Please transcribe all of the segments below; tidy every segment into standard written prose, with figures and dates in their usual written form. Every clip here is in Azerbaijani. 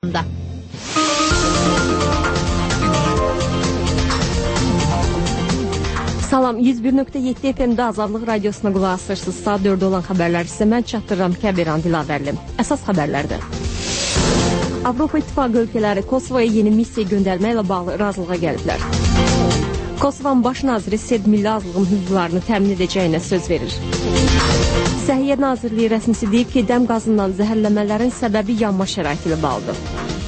Salam, 101.7 FM-də Azadlıq Radiosuna qulaq asırsınız. Saat 4 olan xəbərlər isə mən çatdırıram Kəbiran Dilavərli. Əsas xəbərlərdir. Avropa İttifaqı ölkələri Kosovaya yeni missiya göndərməklə bağlı razılığa gəliblər. Kosovanın baş naziri Serb milli azlığın hüquqlarını təmin edəcəyinə söz verir. Səhiyyə Nazirliyi rəsmisi deyib ki, dəm qazından zəhərləmələrin səbəbi yanma şəraiti ilə bağlıdır.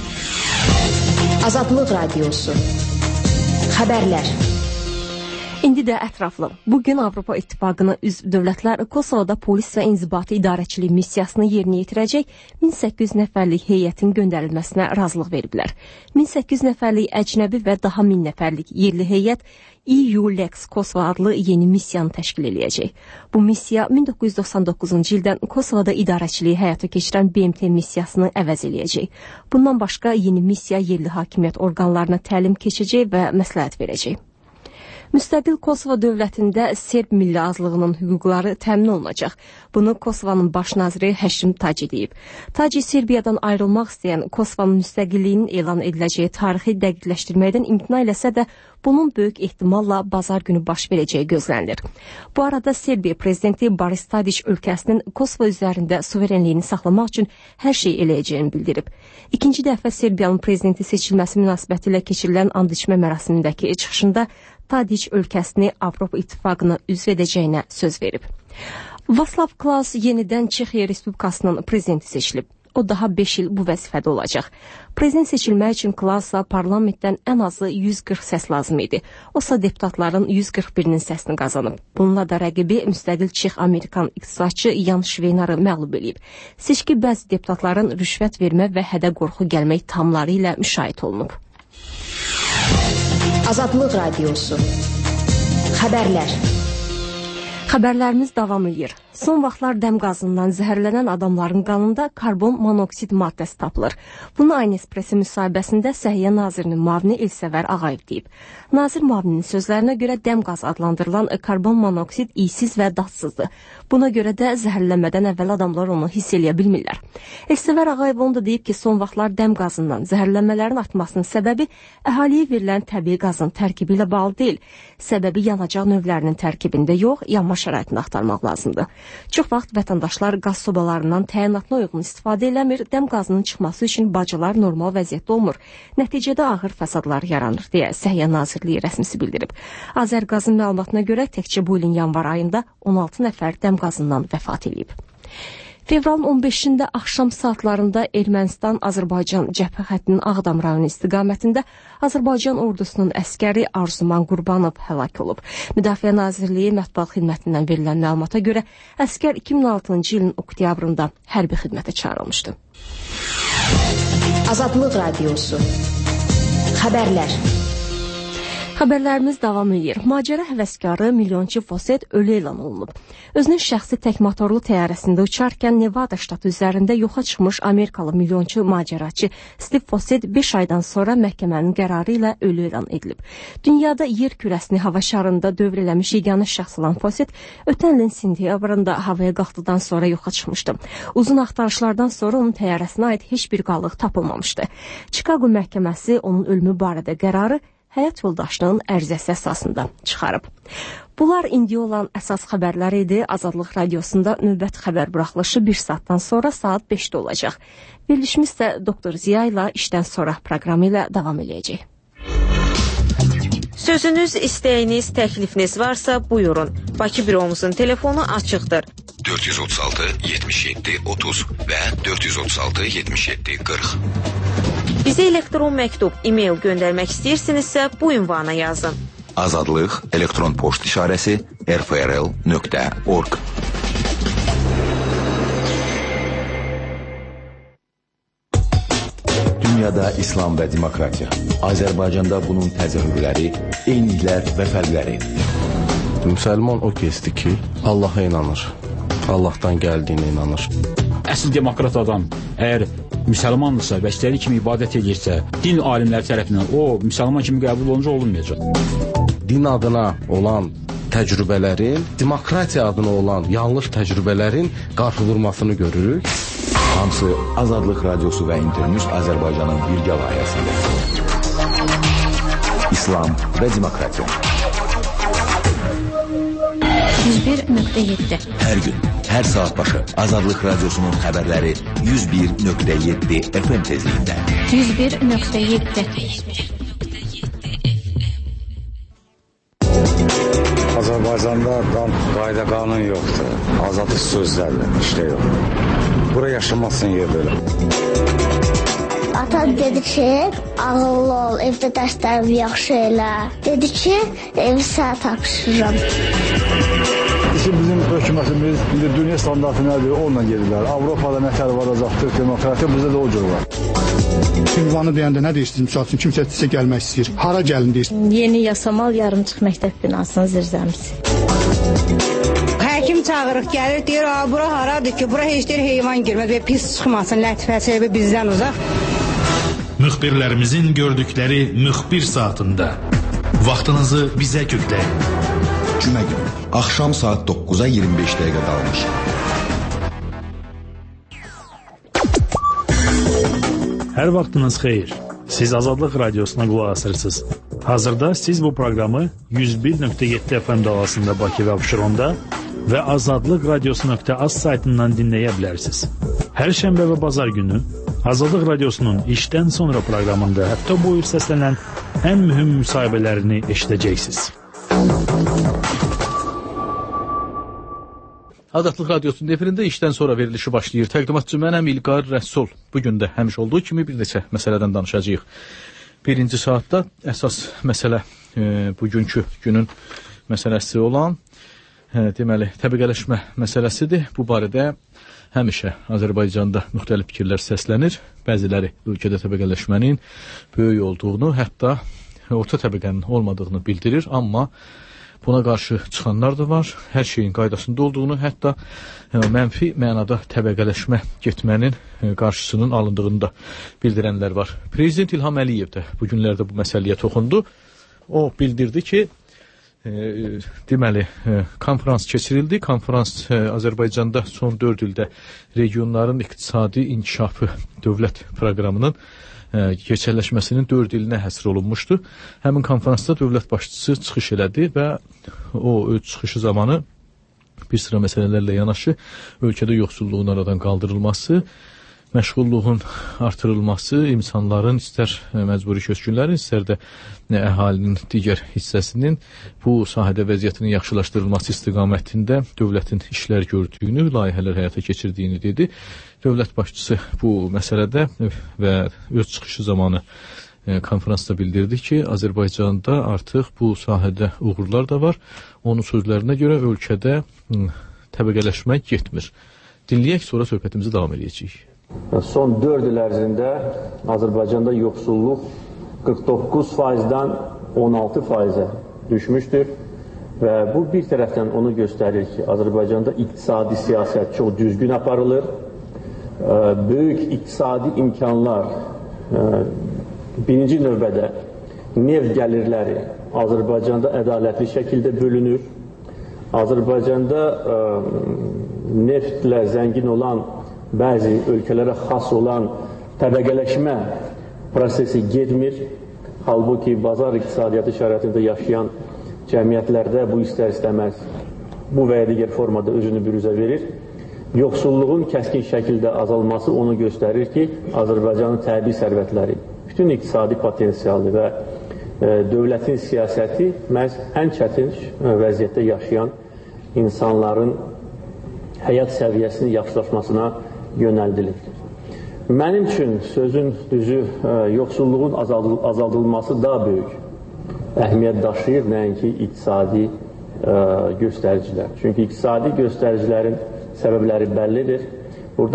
Azadlıq Radiosu. Xəbərlər. İndi də ətraflı. Bugün Avropa İttifaqına üzv dövlətlər Kosovada polis və inzibati idarəçilik missiyasını yerinə yetirəcək 1800 nəfərlik heyətin göndərilməsinə razılıq veriblər. 1800 nəfərlik əcnəbi və daha 1000 nəfərlik yerli heyət EULEX Kosovo adlı yeni missiyanı təşkil edəcək. Bu missiya 1999-cu ildən Kosovada idarəçiliyi həyata keçirən BMT missiyasını əvəz eləyəcək. Bundan başqa yeni missiya yerli hakimiyyət orqanlarına təlim keçəcək və məsləhət verəcək. Müstəqil Kosovo dövlətində Serb milli azlığının hüquqları təmin olunacaq. Bunu Kosovanın baş naziri Həşim Taci deyib. Taci Serbiyadan ayrılmaq istəyən Kosovanın müstəqilliyinin elan ediləcəyi tarixi dəqiqləşdirməkdən imtina eləsə də, bunun böyük ehtimalla bazar günü baş verəcəyi gözlənilir. Bu arada Serbiya prezidenti Boris Tadić ölkəsinin Kosovo üzərində suverenliyini saxlamaq üçün hər şey eləyəcəyini bildirib. İkinci dəfə Serbiyanın prezidenti seçilməsi münasibətilə keçirilən and içmə mərasimindəki çıxışında Tadić ölkəsini Avropa İttifaqına üzv edəcəyinə söz verib. Václav Klaus yenidən Çexiya Respublikasının prezidenti seçilib. O daha 5 il bu vəzifədə olacaq. Prezident seçilmək üçün Klausa parlamentdən ən azı 140 səs lazım idi. Osa deputatların 141-nin səsini qazanıb. Bununla da rəqibi müstəqil Çex-Amerikan iqtisadçı Jan Şveynarı məğlub edib. Seçki bəzi deputatların rüşvət vermə və hədə qorxu gəlmək tamları ilə müşahidə olunub. Azadlıq Radiosu. Xəbərlər. Xəbərlərimiz davam edir. Son vaxtlar dəm qazından zəhərlənən adamların qanında karbon monoksid maddəsi tapılır. Bunu Aynəspresi müsahibəsində Səhiyyə Nazirinin müavini Elsəvər Ağayev deyib. Nazir müavininin sözlərinə görə dəm qaz adlandırılan karbon monoksid iysiz və dadsızdır. Buna görə də zəhərlənmədən əvvəl adamlar onu hiss eləyə bilmirlər. Elsəvər Ağayev onu da deyib ki, son vaxtlar dəm qazından zəhərlənmələrin artmasının səbəbi əhaliyə verilən təbii qazın tərkibi ilə bağlı deyil. Səbəbi yanacaq növlərinin tərkibində yox, yanma şəraitini axtarmaq lazımdır. Çox vaxt vətəndaşlar qaz sobalarından təyinatına uyğun istifadə eləmir, dəm qazının çıxması üçün bacalar normal vəziyyətdə olmur. Nəticədə ağır fəsadlar yaranır, deyə Səhiyyə Nazirliyi rəsmisi bildirib. Azərqazın məlumatına görə təkcə bu ilin yanvar ayında 16 nəfər dəm qazından vəfat edib. Fevralın 15-də axşam saatlarında Ermənistan-Azərbaycan cəbhə xəttinin Ağdam rayonu istiqamətində Azərbaycan ordusunun əskəri Arzuman Qurbanov həlak olub. Müdafiə Nazirliyi mətbuat xidmətindən verilən məlumata görə əskər 2006-cı ilin oktyabrında hərbi xidmətə çağırılmışdı. Azadlıq Radiosu. Xəbərlər. Xəbərlərimiz davam edir. Macəra həvəskarı milyonçu Foset ölü elan olunub. Özünün şəxsi təkmotorlu təyyarəsində uçarkən Nevada ştatı üzərində yoxa çıxmış Amerikalı milyonçu macəraçı Steve Foset 5 aydan sonra məhkəmənin qərarı ilə ölü elan edilib. Dünyada yer kürəsini hava şarında dövr eləmiş yeganə şəxs olan Foset ötən ilin sentyabrında havaya qalxdıqdan sonra yoxa çıxmışdı. Uzun axtarışlardan sonra onun təyyarəsinə aid heç bir qalıq tapılmamışdı. Chicago məhkəməsi onun ölümü barədə qərarı həyat yoldaşlığının ərizəsi əsasında çıxarıb. Bunlar indi olan əsas xəbərlər idi. Azadlıq Radiosunda növbəti xəbər buraxılışı 1 saatdan sonra saat 5-də olacaq. Verilişimiz də Doktor Ziya ilə işdən sonra proqramı ilə davam edəcək. Sözünüz, istəyiniz, təklifiniz varsa buyurun. Bakı büromuzun telefonu açıqdır. 436 77 30 və 436 77 40. Bizə elektron məktub, e-mail göndərmək istəyirsinizsə bu ünvana yazın. Azadlıq elektron poçt işarəsi rfrl.org. Dünyada İslam və demokratiya. Azərbaycanda bunun təzahürləri, eyniliklər və fərqləri. Müsəlman o kəsdir ki, Allaha inanır. Allahdan gəldiyinə inanır. Əsl demokrat adam əgər müsəlmandırsa və istədiyi kimi ibadət edirsə, din alimləri tərəfindən o müsəlman kimi qəbul olunca olunmayacaq. Din adına olan təcrübələrin, demokratiya adına olan yanlış təcrübələrin qarşı vurmasını görürük. Hamısı Azadlıq Radiosu və İnternews Azərbaycanın birgə layihəsində. İslam və demokratiya. 101.7 Hər gün, hər saat başı Azadlıq Radiosunun xəbərləri 101.7 FM tezliyində. 101.7 Azərbaycanda qayda qanun yoxdur. Azadlıq sözlərlə işlə yox. Bura yaşamazsın yer belə. Atam dedi ki, ağıllı ol, evdə dərslərimi yaxşı elə. Dedi ki, evi sənə tapşırıram. Bizim hökumətimiz dünya standartı nədir, onunla gedirlər. Avropada nətər var, azadlıq, demokratiya, bizdə də o cür var. Ünvanı deyəndə nə deyirsiniz? Misal üçün, kimsə sizə gəlmək istəyir. Hara gəlin deyirsiniz? Yeni Yasamal yarımçıq məktəb binasının zirzəmisi. Həkim çağırıq, gəlir, deyir, bura haradır ki, bura heç deyir heyvan girməz və pis çıxmasın, lətifəsi bizdən uzaq. Müxbirlərimizin gördükləri müxbir saatında vaxtınızı bizə kökləyin. Cümə günü, axşam saat 9-a 25 dəqiqə qalmış. Hər vaxtınız xeyir. Siz Azadlıq Radiosuna qulaq asırsınız. Hazırda siz bu proqramı 101.7 FM dalğasında Bakı və Abşeronda və azadlıqradiosu.az saytından dinləyə bilərsiniz. Hər şənbə və bazar günü Azadlıq Radiosunun işdən sonra proqramında həftə boyu səslənən ən mühüm müsahibələrini eşidəcəksiniz. Azadlıq Radiosunun efirində işdən sonra verilişi başlayır. Təqdimatçı mənəm İlqar Rəsul. Bugün də həmişə olduğu kimi bir neçə məsələdən danışacağıq. Birinci saatda əsas məsələ bugünkü günün məsələsi olan deməli təbəqələşmə məsələsidir. Bu barədə həmişə Azərbaycanda müxtəlif fikirlər səslənir. Bəziləri ölkədə təbəqələşmənin böyük olduğunu, hətta orta təbəqənin olmadığını bildirir, amma buna qarşı çıxanlar da var. Hər şeyin qaydasında olduğunu, hətta mənfi mənada təbəqələşmə getmənin qarşısının alındığını da bildirənlər var. Prezident İlham Əliyev də bu günlərdə bu məsələyə toxundu. O bildirdi ki, deməli, konferans keçirildi. Konferans Azərbaycanda son 4 ildə regionların iqtisadi inkişafı dövlət proqramının keçərləşməsinin 4 ilinə həsr olunmuşdu. Həmin konferansda dövlət başçısı çıxış elədi və o öz çıxışı zamanı bir sıra məsələlərlə yanaşı ölkədə yoxsulluğun aradan qaldırılması, məşğulluğun artırılması, insanların istər məcburi köçkünlərin, istər də əhalinin digər hissəsinin bu sahədə vəziyyətinin yaxşılaşdırılması istiqamətində dövlətin işlər gördüyünü, layihələr həyata keçirdiyini dedi. Dövlət başçısı bu məsələdə və öz çıxışı zamanı konferansda bildirdi ki, Azərbaycanda artıq bu sahədə uğurlar da var. Onun sözlərinə görə ölkədə təbəqələşmək getmir. Dinləyək, sonra söhbətimizi davam edəcəyik. Son 4 il ərzində Azərbaycanda yoxsulluq 49%-dan 16%-ə düşmüşdür və bu bir tərəfdən onu göstərir ki, Azərbaycanda iqtisadi siyasət çox düzgün aparılır. Böyük iqtisadi imkanlar birinci növbədə neft gəlirləri Azərbaycanda ədalətli şəkildə bölünür. Azərbaycanda neftlə zəngin olan bəzi ölkələrə xas olan təbəqələşmə prosesi getmir. Halbuki bazar iqtisadiyyatı şəraitində yaşayan cəmiyyətlərdə bu istər-istəməz bu və ya digər formada özünü büruzə verir. Yoxsulluğun kəskin şəkildə azalması onu göstərir ki, Azərbaycanın təbii sərvətləri, bütün iqtisadi potensialı və dövlətin siyasəti məhz ən çətin vəziyyətdə yaşayan insanların həyat səviyyəsinin yaxşılaşmasına yönəldilir. Mənim üçün sözün düzü yoxsulluğun azaldılması daha böyük əhəmiyyət daşıyır, nəinki iqtisadi göstəricilər. Çünki iqtisadi göstəricilərin səbəbləri bəllidir. Burada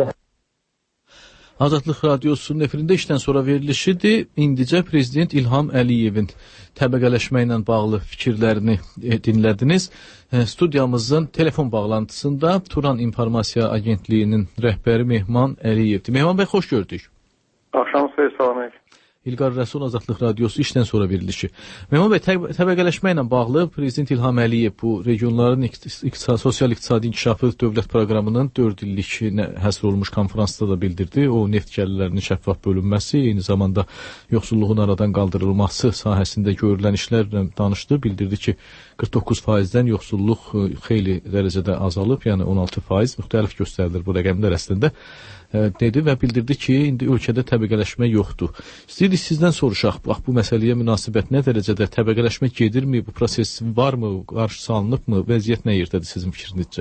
Azadlıq Radiosunun efirində işdən sonra verilişidir. İndicə Prezident İlham Əliyevin təbəqələşmə ilə bağlı fikirlərini dinlədiniz. Studiyamızın telefon bağlantısında Turan İnformasiya Agentliyinin rəhbəri Mehman Əliyevdir. Mehman bəy, xoş gördük. Axşam xeyir, salam əleykum. İlqar Rəsul, Azadlıq Radiosu işdən sonra verilişi. Mehman bəy, təbəqələşmə ilə bağlı Prezident İlham Əliyev bu regionların sosial-iqtisadi inkişafı dövlət proqramının 4 illik həsr olunmuş konferansda da bildirdi. O neft gəlirlərinin şəffaf bölünməsi, eyni zamanda yoxsulluğun aradan qaldırılması sahəsində görülən işlərlə danışdı. Bildirdi ki, 49%-dən yoxsulluq xeyli dərəcədə azalıb, yəni 16% müxtəlif göstərilir bu rəqəmlər əslində. Dedi və bildirdi ki, indi ölkədə təbəqələşmə yoxdur. İstəyirdik sizdən soruşaq, bax bu məsələyə münasibət nə dərəcədə, təbəqələşmə gedirmi, bu proses varmı, qarşısı alınıbmı, vəziyyət nə yerdədir sizin fikrinizcə?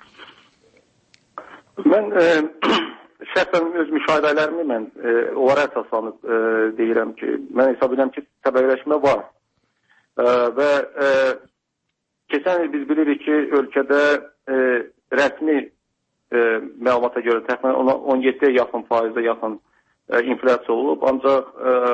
Mən şəxsən öz müşahidələrimi mən onlara əsaslanıb deyirəm ki, mən hesab edirəm ki, təbəqələşmə var. Və keçən il biz bilirik ki, ölkədə rəsmi məlumata görə təxminən 17-yə yaxın faizə yaxın inflyasiya olub. Ancaq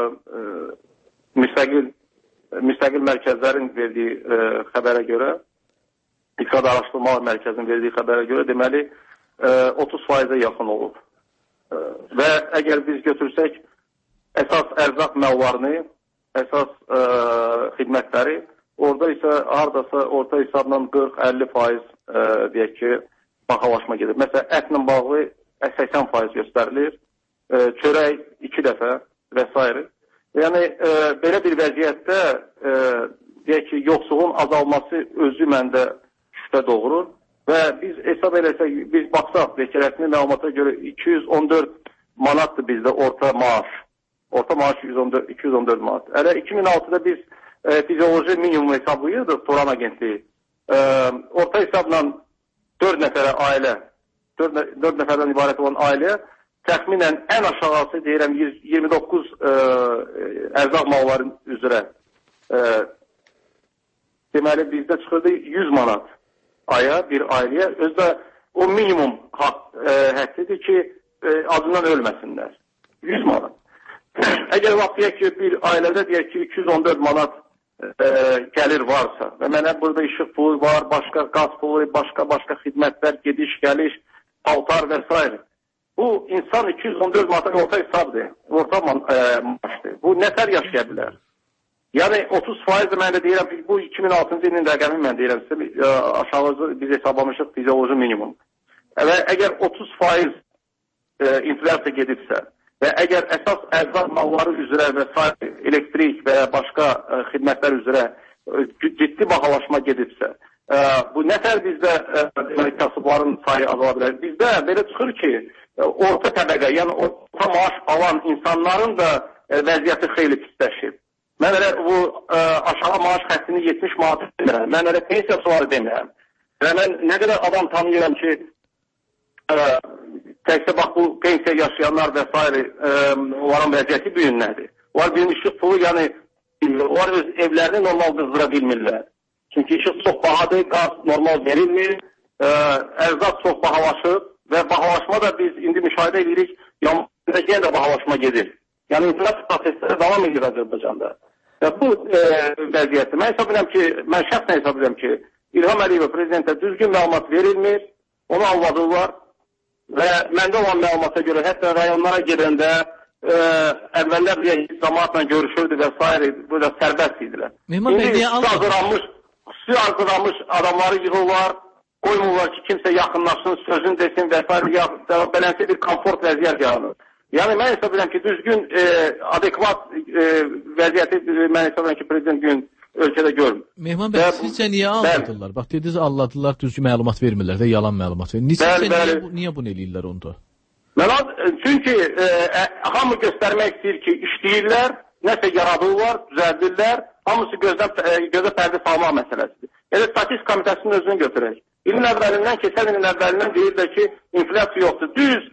müstəqil mərkəzlərin verdiyi xəbərə görə, İqtisadi Araşdırmalar Mərkəzinin verdiyi xəbərə görə deməli 30%-ə yaxın olub. Və əgər biz götürsək əsas ərzaq məllarını, əsas xidmətləri, orada isə hardasa orta hesabla 40-50% deyək ki, bahalaşma gedir. Məsələn, ətlə bağlı 80% göstərilir, çörək 2 dəfə və s. Yəni, belə bir vəziyyətdə deyək ki, yoxsulluğun azalması özü məndə şübhə doğurur və biz hesab eləsək, biz baxsaq, deyək ki, rəsmi məlumata görə 214 manatdır bizdə orta maaş. Orta maaş 214 manat. Hələ 2006-da biz fizioloji minimum hesablayırdıq Toran Agentliyi. Orta hesabla 4 nəfərə ailə, 4 nəfərdən ibarət olan ailəyə təxminən ən aşağısı deyirəm 29 ərzaq malları üzrə. Deməli, bizdə çıxırdı 100 manat aya bir ailəyə. Özdə o minimum həddidir ki, acından ölməsinlər. 100 manat. Əgər vaxt deyək ki, bir ailədə deyək ki, 214 manat gəlir varsa və mənə burada işıq pulu var, başqa qaz pulu, başqa xidmətlər, gediş, gəliş, paltar və s. Bu, insan 214 manata orta hesabdır, orta maaşdır. Bu, nətər yaşaya bilər? Yəni, 30% mən də deyirəm, bu 2006-cı ilin rəqəmi mən deyirəm, aşağıcı biz hesablamışıq fizioloji minimum. Və əgər 30% inflyasiya gedibsə, və əgər əsas ərzaq malları üzrə və elektrik və başqa xidmətlər üzrə ciddi bahalaşma gedibsə, bu nətər bizdə kasıbların sayı azala bilər? Bizdə belə çıxır ki, orta təbəqə, yəni orta maaş alan insanların da vəziyyəti xeyli pisləşib. Mən elə bu aşağı maaş xəttini 70 manat demirəm, mən elə pensiya suları demirəm. Və mən nə qədər adam tanıyıram ki, təkcə bax bu pensiya yaşayanlar və s. onların vəziyyəti bu yönlədir. Onlar bir işıq pulu, yəni onlar öz evlərini normal qızdıra bilmirlər. Çünki işıq çox bahadır, qaz normal verilmir, ərzaq çox bahalaşıb və bahalaşma da biz indi müşahidə edirik, yanında yenə də bahalaşma gedir. Yəni inflyasiya prosesləri davam edir Azərbaycanda. Və bu vəziyyəti mən hesab edirəm ki, mən şəxsən hesab edirəm ki, İlham Əliyevə prezidentə düzgün məlumat verilmir, onu alladırlar. Və məndə olan məlumata görə hətta rayonlara gedəndə əvvəllər cəmaatla görüşürdü və s. burada sərbəst idilər. İndi xüsusi hazırlanmış adamları yığırlar, qoymurlar ki, kimsə yaxınlaşsın, sözün desin və s. Belənsi bir komfort vəziyyət yaranır. Yəni, mən hesab edirəm ki, düzgün, adekvat vəziyyəti mən hesab edirəm ki, prezident gün ölkədə görmür. Mehman bəy, sizcə niyə alladırlar? Bax, dediniz, alladırlar, düzgün məlumat vermirlər və yalan məlumat verir. Niyə bunu eləyirlər onda? Çünki hamı göstərmək istəyir ki, işləyirlər, nəsə yaradırlar, düzəldirlər, hamısı gözə pərdə salmaq məsələsidir. Elə statistik komitəsinin özünü götürək. İlin əvvəlindən, keçən ilin əvvəlindən deyirlər ki, inflyasiya yoxdur. Düz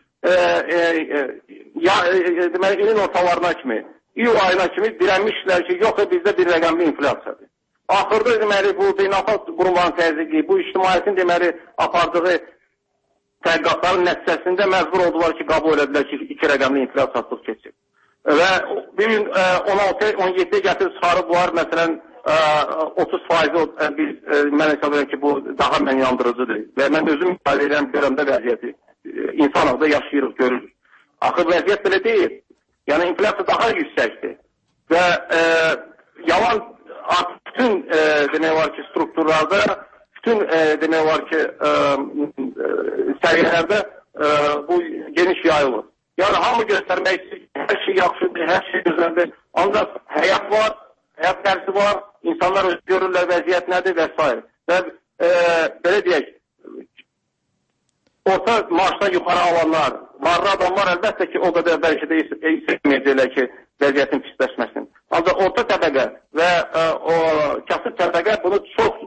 deməli, ilin ortalarına kimi, iyul ayına kimi dirənmişlər ki, yox, bizdə bir rəqəmli inflyasiyadır. Axırda deməli, bu beynəlxalq qurumların təzyiqi, bu ictimaiyyətin deməli, apardığı tədqiqatların nəticəsində məcbur oldular ki, qəbul edilər ki, 2 rəqəmli inflyasiyaçılıq keçib. Və bir gün 16-17-yə gətirib çıxarıblar, məsələn, 30% biz, mən hesab edirəm ki, bu daha mən yandırıcıdır. Və mən özüm müqayisə edirəm, görəmdə vəziyyəti. İnsanlıqda yaşayırıq, görürük. Axır vəziyyət belə deyil. Yəni, inflyasiya daha yüksəkdir. və yalan bütün demək var ki, strukturlarda, bütün demək var ki, səviyyələrdə bu geniş yayılır. Yəni, hamı göstərmək istəyir, hər şey yaxşıdır, hər şey gözəldir. Ancaq həyat var, həyat dərsi var, insanlar öz görürlər vəziyyət nədir və s. Və belə deyək, orta maaşdan yuxarı alanlar, varlı adamlar əlbəttə ki, o qədər bəlkə də istəməyəcəklər ki, vəziyyətin pisləşməsin. Ancaq orta təbəqə və o kasıb təbəqə bunu çox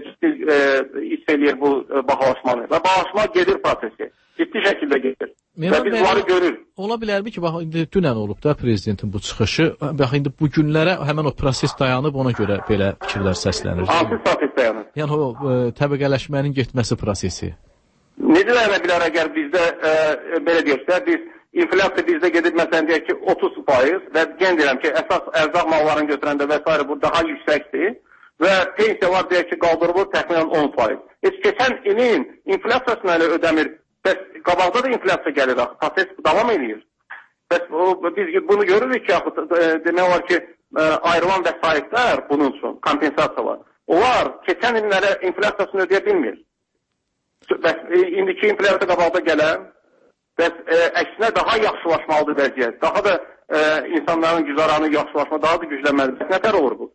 istəyir bu bahalaşmanı. Və bahalaşma gedir prosesi. Ciddi şəkildə gedir. Və biz bunları görürük. Ola bilərmi ki, bax, indi dünən olub da prezidentin bu çıxışı. Bax, indi bu günlərə həmən o proses dayanıb, ona görə belə fikirlər səslənir. Hansı proses dayanır? Yəni, o təbəqələşmənin getməsi prosesi. Necə dayana bilər əgər bizdə, belə deyək, biz inflyasiya bizdə gedib, məsələn, deyək ki, 30% və gen deyirəm ki, əsas ərzaq mallarını götürəndə və s. bu daha yüksəkdir və pensiya var, deyək ki, qaldırılır təxminən 10%. Heç keçən ilin inflyasiyasını elə ödəmir. Bəs qabaqda da inflyasiya gəlir, proses davam edir. Bəs biz bunu görürük ki, demək var ki, ayrılan vəsaitlər bunun üçün, kompensasiya var. Onlar keçən illərə inflyasiyasını ödəyə bilmir. Bəs indiki inflyasiya qabaqda gələn, bəs əksinə daha yaxşılaşmalıdır vəziyyət. Daha da insanların güzaranı yaxşılaşma, daha da güclənməlidir. Bəs nətər olur bu?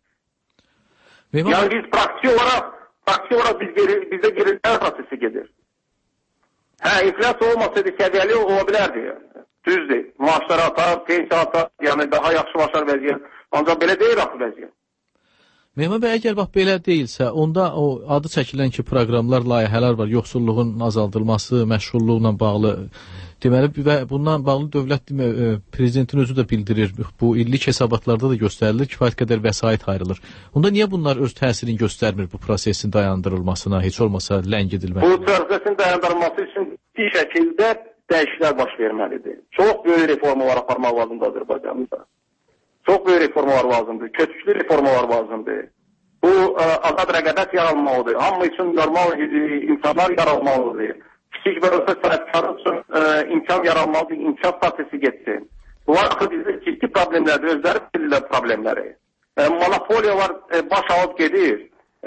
Yəni biz praksi olaraq bizdə geriliklər prosesi gedir. Hə, inflyasiya olmasaydı səviyyəli ola bilərdi. Düzdür. Maaşlar atar, pensiya atar, yəni daha yaxşılaşar vəziyyət. Ancaq belə deyil axı vəziyyət. Mehman bəy, əgər bax belə deyilsə, onda o adı çəkilən ki, proqramlar, layihələr var, yoxsulluğun azaldılması, məşğulluqla bağlı. Deməli, və bundan bağlı dövlət prezidentin özü də bildirir. Bu illik hesabatlarda da göstərilir, kifayət qədər vəsait ayrılır. Onda niyə bunlar öz təsirini göstərmir bu prosesin dayandırılmasına, heç olmasa ləngidilməsinə? Bu prosesin dayandırılması üçün bir şəkildə dəyişikliklər baş verməlidir. Çox böyük reformalar aparmaq lazımdır Azərbaycanımızda. Çox böyük reformalar lazımdır, kötüklü reformalar lazımdır. Bu azad rəqabət yaranmalıdır. Hamı üçün normal insanlar yaranmalıdır. Kiçik və orta sahibkarlar üçün imkan yaranmalıdır, imkan prosesi getsin. Bunlar axı bizdə ciddi problemlərdir, özləri bilirlər problemləri. Monopoliya var, baş alıb gedir.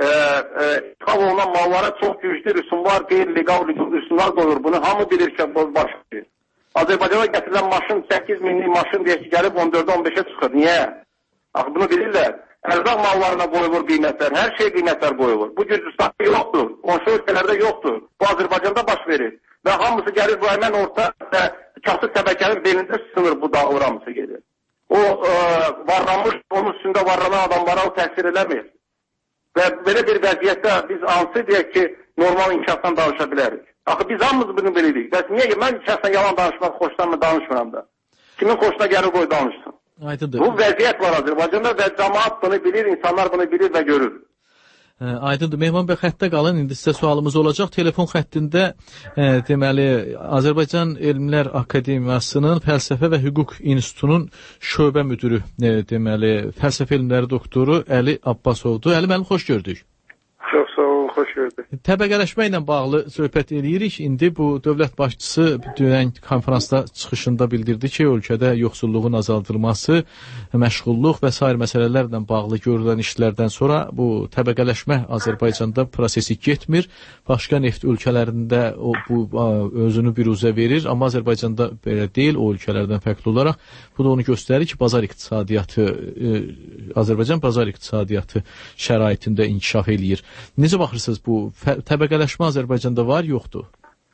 İşğal olunan mallara çox güclü rüsumlar, qeyri-legal rüsumlar qoyur. Bunu hamı bilir ki, baş verir. Azərbaycana gətirilən maşın 8 minlik maşın deyək ki, gəlib 14-ə 15-ə çıxır. Niyə? Axı bunu bilirlər. Ərzaq mallarına qoyulur qiymətlər, hər şey qiymətlər qoyulur. Bu Gürcüstanda yoxdur, qonşu ölkələrdə yoxdur. Bu Azərbaycanda baş verir. Və hamısı gəlir bu həmən orta və kasıb təbəqənin belində sınır bu dağılır hamısı gedir. O varlanmış, onun üstündə varlanan adamlara o təsir eləmir. Və belə bir vəziyyətdə biz hansı deyək ki, normal inkişafdan danışa bilərik. Axı biz hamımız bunu bilirik. Bəs niyə ki, mən şəxsən yalan danışmaq xoşlanmı danışmıram da. Kimin xoşuna gəlir qoy danışsın. Aydındır. Bu vəziyyət var Azərbaycanda və cəmaat bunu bilir, insanlar bunu bilir və görür. Aydındır. Mehman bəy, xəttə qalın. İndi sizə sualımız olacaq. Telefon xəttində deməli Azərbaycan Elmlər Akademiyasının Fəlsəfə və Hüquq İnstitutunun şöbə müdürü, deməli Fəlsəfə elmləri doktoru Əli Abbasovdur. Əli müəllim, xoş gördük. Çox sağ olun, xoş gördük. Təbəqələşmə ilə bağlı söhbət edirik. İndi bu dövlət başçısı dünən konferansda çıxışında bildirdi ki, ölkədə yoxsulluğun azaldılması, məşğulluq və sair məsələlərlə bağlı görülən işlərdən sonra bu təbəqələşmə Azərbaycanda prosesi getmir. Başqa neft ölkələrində bu özünü biruzə verir, amma Azərbaycanda belə deyil, o ölkələrdən fərqli olaraq. Bu da onu göstərir ki, bazar iqtisadiyyatı, Azərbaycan bazar iqtisadiyyatı şəraitində inkişaf eləyir. Necə baxırsınız bu təbəqələşmə Azərbaycanda var, yoxdur?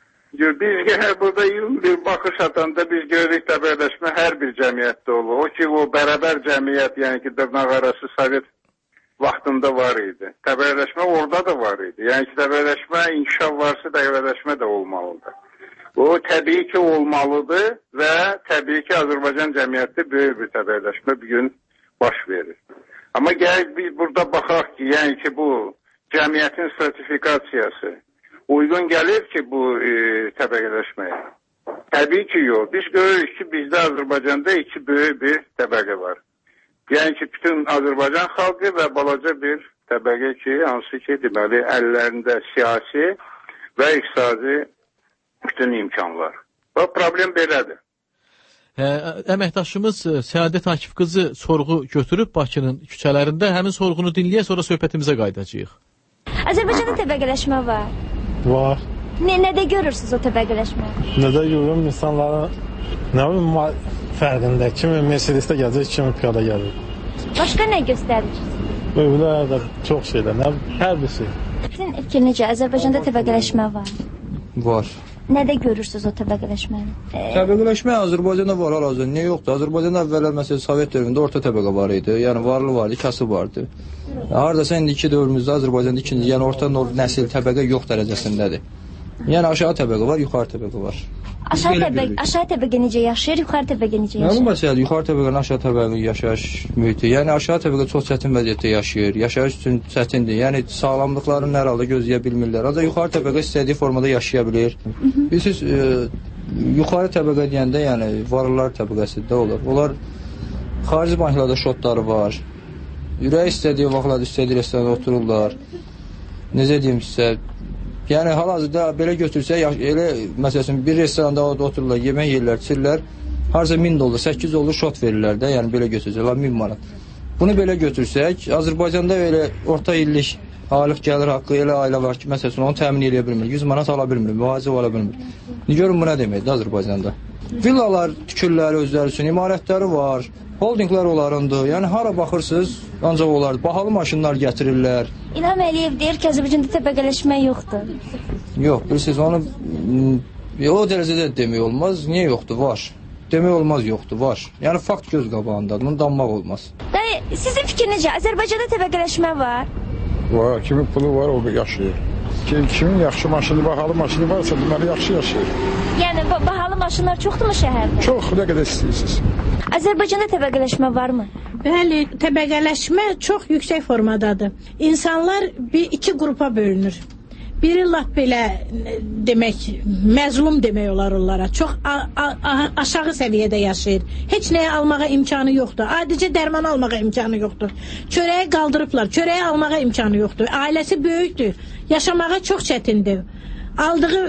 Biz burada bir baxış atanda biz görürük təbəqələşmə hər bir cəmiyyətdə olur. O ki, o bərabər cəmiyyət, yəni ki, dırnaqarası Sovet vaxtında var idi. Təbəqələşmə orada da var idi. Yəni ki, təbəqələşmə inkişaf varsa təbəqələşmə də olmalıdır. O təbii ki, olmalıdır və təbii ki, Azərbaycan cəmiyyətdə böyük bir təbəqələşmə bir gün baş verir. Amma gələk biz burada baxaq ki, yəni ki, bu cəmiyyətin stratifikasiyası uyğun gəlir ki, bu təbəqələşməyə? Təbii ki, yox. Biz görürük ki, bizdə Azərbaycanda iki böyük bir təbəqə var. Yəni ki, bütün Azərbaycan xalqı və balaca bir təbəqə ki, hansı ki, deməli, əllərində siyasi və iqtisadi bütün imkanlar. Bu problem belədir. Əməkdaşımız Səadət Akif qızı sorğu götürüb Bakının küçələrində. Həmin sorğunu dinləyək, sonra söhbətimizə qayıdacağıq. Azərbaycanda təbəqələşmə var. Var. Nədə görürsünüz o təbəqələşmə? Nədə görürüm insanların nə bilim fərqində. Kimi Mercedesdə gəzir, kimi piyada gəlir. Başqa nə göstərir? Övlərdə çox şeylər, hər bir şey. Sizin fikrinizcə Azərbaycanda təbəqələşmə var? Var. Nədə görürsünüz o təbəqələşməni? Təbəqələşmə Azərbaycanda var hal-hazırda. Niyə yoxdur? Azərbaycanda əvvəllər məsələn Sovet dövründə orta təbəqə var idi. Yəni varlı vardı, kasıb vardı. Hardasa indiki dövrümüzdə Azərbaycanda ikinci, yəni orta nəsil təbəqə yox dərəcəsindədir. Yəni aşağı təbəqə var, yuxarı təbəqə var. Aşağı təbəqə necə yaşayır, yuxarı təbəqə necə yaşayır? Yəni məsələn yuxarı təbəqənin aşağı təbəqənin yaşayış mühiti. Yəni aşağı təbəqə çox çətin vəziyyətdə yaşayır. Yaşayış üçün çətindir. Yəni sağlamlıqlarını hər halda gözləyə bilmirlər. Ancaq yuxarı təbəqə istədiyi formada yaşaya bilir. Bilirsiniz, yuxarı təbəqə deyəndə yəni varlılar təbəqəsində olur. Onlar xarici banklarda şotları var. Ürək istədiyi vaxtlarda istədiyi restoranda otururlar. Necə deyim sizə? Yəni hal-hazırda belə götürsək, elə məsələn bir restoranda otururlar, yemək yeyirlər, içirlər. Harca 1000 dollar, 800 dollar şot verirlər də, yəni belə götürsək, 1000 manat. Bunu belə götürsək, Azərbaycanda elə orta illik aylıq gəlir haqqı elə ailə var ki, məsələn onu təmin edə bilmir, 100 manat ala bilmir, mühacir ala bilmir. Görün bu nə deməkdir Azərbaycanda? Villalar tikirlər özləri üçün, imarətləri var. Holdinglər onlarındır. Yəni hara baxırsınız, ancaq onlar bahalı maşınlar gətirirlər. İlham Əliyev deyir ki, Azərbaycanda təbəqələşmə yoxdur. Yox, bilirsiniz, onu o dərəcədə demək olmaz. Niyə yoxdur? Var. Demək olmaz, yoxdur, var. Yəni fakt göz qabağındadır, bunu danmaq olmaz. Sizin fikrinizcə Azərbaycanda təbəqələşmə var? Var, kimin pulu var, o yaşayır. Kimin yaxşı maşını, bahalı maşını varsa, deməli yaxşı yaşayır. Yəni bahalı maşınlar çoxdurmu şəhərdə? Çox, nə qədər istəyirsiniz. Azərbaycanda təbəqələşmə varmı? Bəli, təbəqələşmə çox yüksək formadadır. İnsanlar iki qrupa bölünür. Biri lap belə demək, məzlum demək olar onlara. Çox aşağı səviyyədə yaşayır. Heç nəyə almağa imkanı yoxdur. Adicə dərman almağa imkanı yoxdur. Çörəyi qaldırıblar, çörəyi almağa imkanı yoxdur. Ailəsi böyükdür, yaşamağa çox çətindir. Aldığı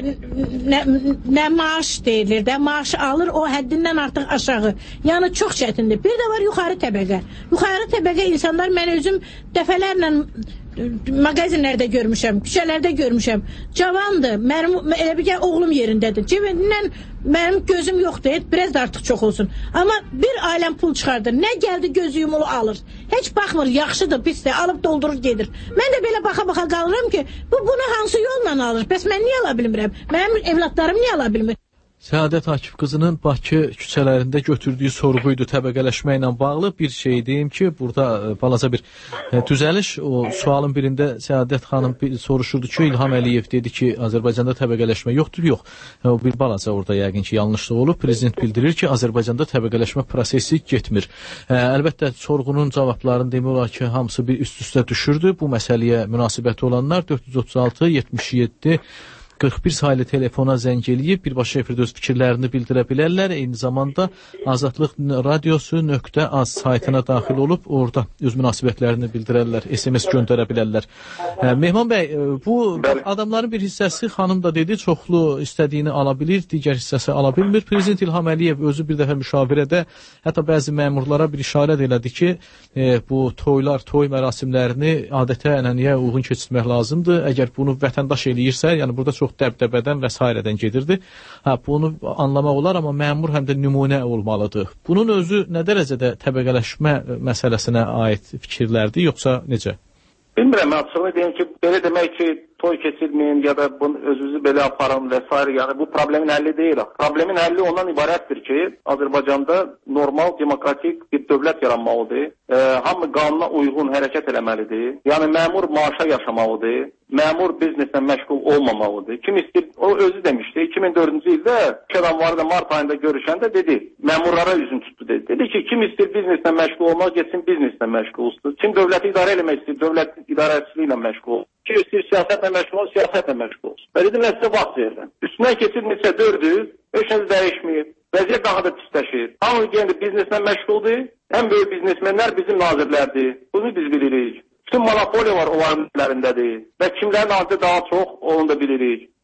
nə maaş deyilir də, maaşı alır, o həddindən artıq aşağı. Yəni çox çətindir. Bir də var yuxarı təbəqə. Yuxarı təbəqə insanlar, mən özüm dəfələrlə mağazinlərdə görmüşəm, küçələrdə görmüşəm. Cavandır, mənim elə bir oğlum yerindədir. Cibindən mənim gözüm yoxdur, biraz da artıq çox olsun. Amma bir ailəm pul çıxardır, nə gəldi gözü yumulu alır. Heç baxmır, yaxşıdır, pisdir, alıb doldurur gedir. Mən də belə baxa-baxa qalıram ki, bunu hansı yolla alır? Bəs mən niyə ala bilmirəm? Mənim evlatlarım niyə ala bilmir? Səadət Akif qızının Bakı küçələrində götürdüyü sorğu idi təbəqələşmə ilə bağlı. Bir şey deyim ki, burada balaca bir düzəliş. O sualın birində Səadət xanım soruşurdu ki, İlham Əliyev dedi ki, Azərbaycanda təbəqələşmə yoxdur. Yox, o bir balaca orada yəqin ki, yanlışlıq olub. Prezident bildirir ki, Azərbaycanda təbəqələşmə prosesi getmir. Əlbəttə, sorğunun cavablarını demək olar ki, hamısı bir üst-üstə düşürdü. Bu məsələyə münasibəti olanlar 436 77 41 saylı telefona zəng eləyib, birbaşa efirdə öz fikirlərini bildirə bilərlər. Eyni zamanda Azadlıq Radiosu.az saytına daxil olub, orada öz münasibətlərini bildirərlər, SMS göndərə bilərlər. Mehman bəy, bu adamların bir hissəsi, xanım da dedi, çoxlu istədiyini ala bilir, digər hissəsi ala bilmir. Prezident İlham Əliyev özü bir dəfə müşavirədə, hətta bəzi məmurlara bir işarət elədi ki, bu toylar, toy mərasimlərini adətə ənənəyə uyğun keçirmək lazımdır. Əgər bunu vətəndaş eləyirsə, yəni burada çox dəbdəbədən və s. gedirdi. Bunu anlamaq olar, amma məmur həm də nümunə olmalıdır. Bunun özü nə dərəcədə təbəqələşmə məsələsinə aid fikirlərdir, yoxsa necə? Bilmirəm, açıqlı deyim ki, belə demək ki, toy keçirməyin ya da bunu özünüzü belə aparın və s. Yəni bu problemin həlli deyil. Problemin həlli ondan ibarətdir ki, Azərbaycanda normal, demokratik bir dövlət yaranmalıdır. Hamı qanuna uyğun hərəkət eləməlidir. Yəni məmur maaşa yaşamalıdır. Məmur bizneslə məşğul olmamalıdır. Kim istəyir, o özü demişdi. 2004-cü ildə Şədan vardı mart ayında görüşəndə dedi, məmurlara üzün tutdu dedi. Dedi ki, kim istəyir bizneslə məşğul olmaq, getsin bizneslə məşğul olsun. Kim dövləti idarə eləmək istəyir, dövlət idarəçiliyi ilə məşğul olsun. Kim istəyir siyasətlə məşğul olsun, siyasətlə məşğul olsun. Və dedim, sizə vaxt verirəm. Üstündən keçirmişsə 400, heç nəsə dəyişməyib. Vəziyyət daha da pisləşir. Hamı yenə bizneslə məşğuldur. Ən böyük biznesmenlər bizim nazirlərdir. Bunu biz bilirik. Bütün monopoliya var onların üzərindədir və kimlərin adı daha çox, onu da bilirik.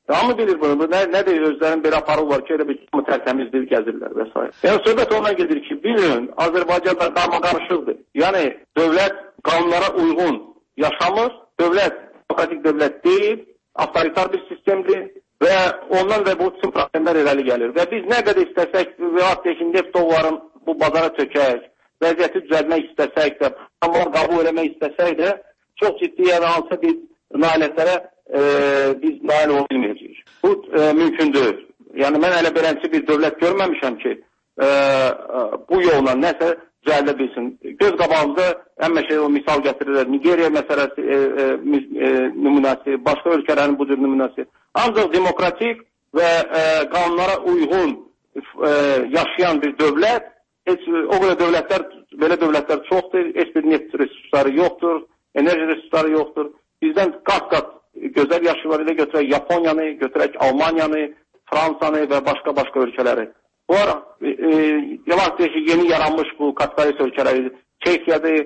Hamı bilir bunu. Nə deyir, özlərinin belə aparırlar ki, elə bir tərtəmizdir, gəzirlər və s. Yəni, söhbət ona gedir ki, bilin, Azərbaycanda qarma-qarışıqdır. Yəni, dövlət qanunlara uyğun yaşamır, dövlət demokratik dövlət deyil, avtoritar bir sistemdir və ondan və bu tüm problemlər irəli gəlir. Və biz nə qədər istəsək və hatta ki, neft dolların bu bazara tökək, vəziyyəti düzəlmək istəsək də, amma qəbul eləmək istəsək də, çox ciddi yəni hansısa bir nailiyyətlərə biz nail ola bilməyəcəyik. Bu mümkündür. Yəni, mən hələ belənçi bir dövlət görməmişəm ki, bu yolla nəsə düzəldə bilsin. Göz qabağımızda həmişə o misal gətirirlər. Nigeriya məsələsi nümunəsi, başqa ölkələrin bu cür nümunəsi. Ancaq demokratik və qanunlara uyğun yaşayan bir dövlət, o qədər dövlətlər, belə dövlətlər çoxdur, heç bir neft resursları yoxdur, enerji resursları yoxdur. Bizdən qat-qat gözəl yaşlılar ilə götürək Yaponiyanı, götürək Almaniyanı, Fransanı və başqa ölkələri. Bu ara, yalan deyək ki, yeni yaranmış bu kapitalist ölkələri, Çekiyadır,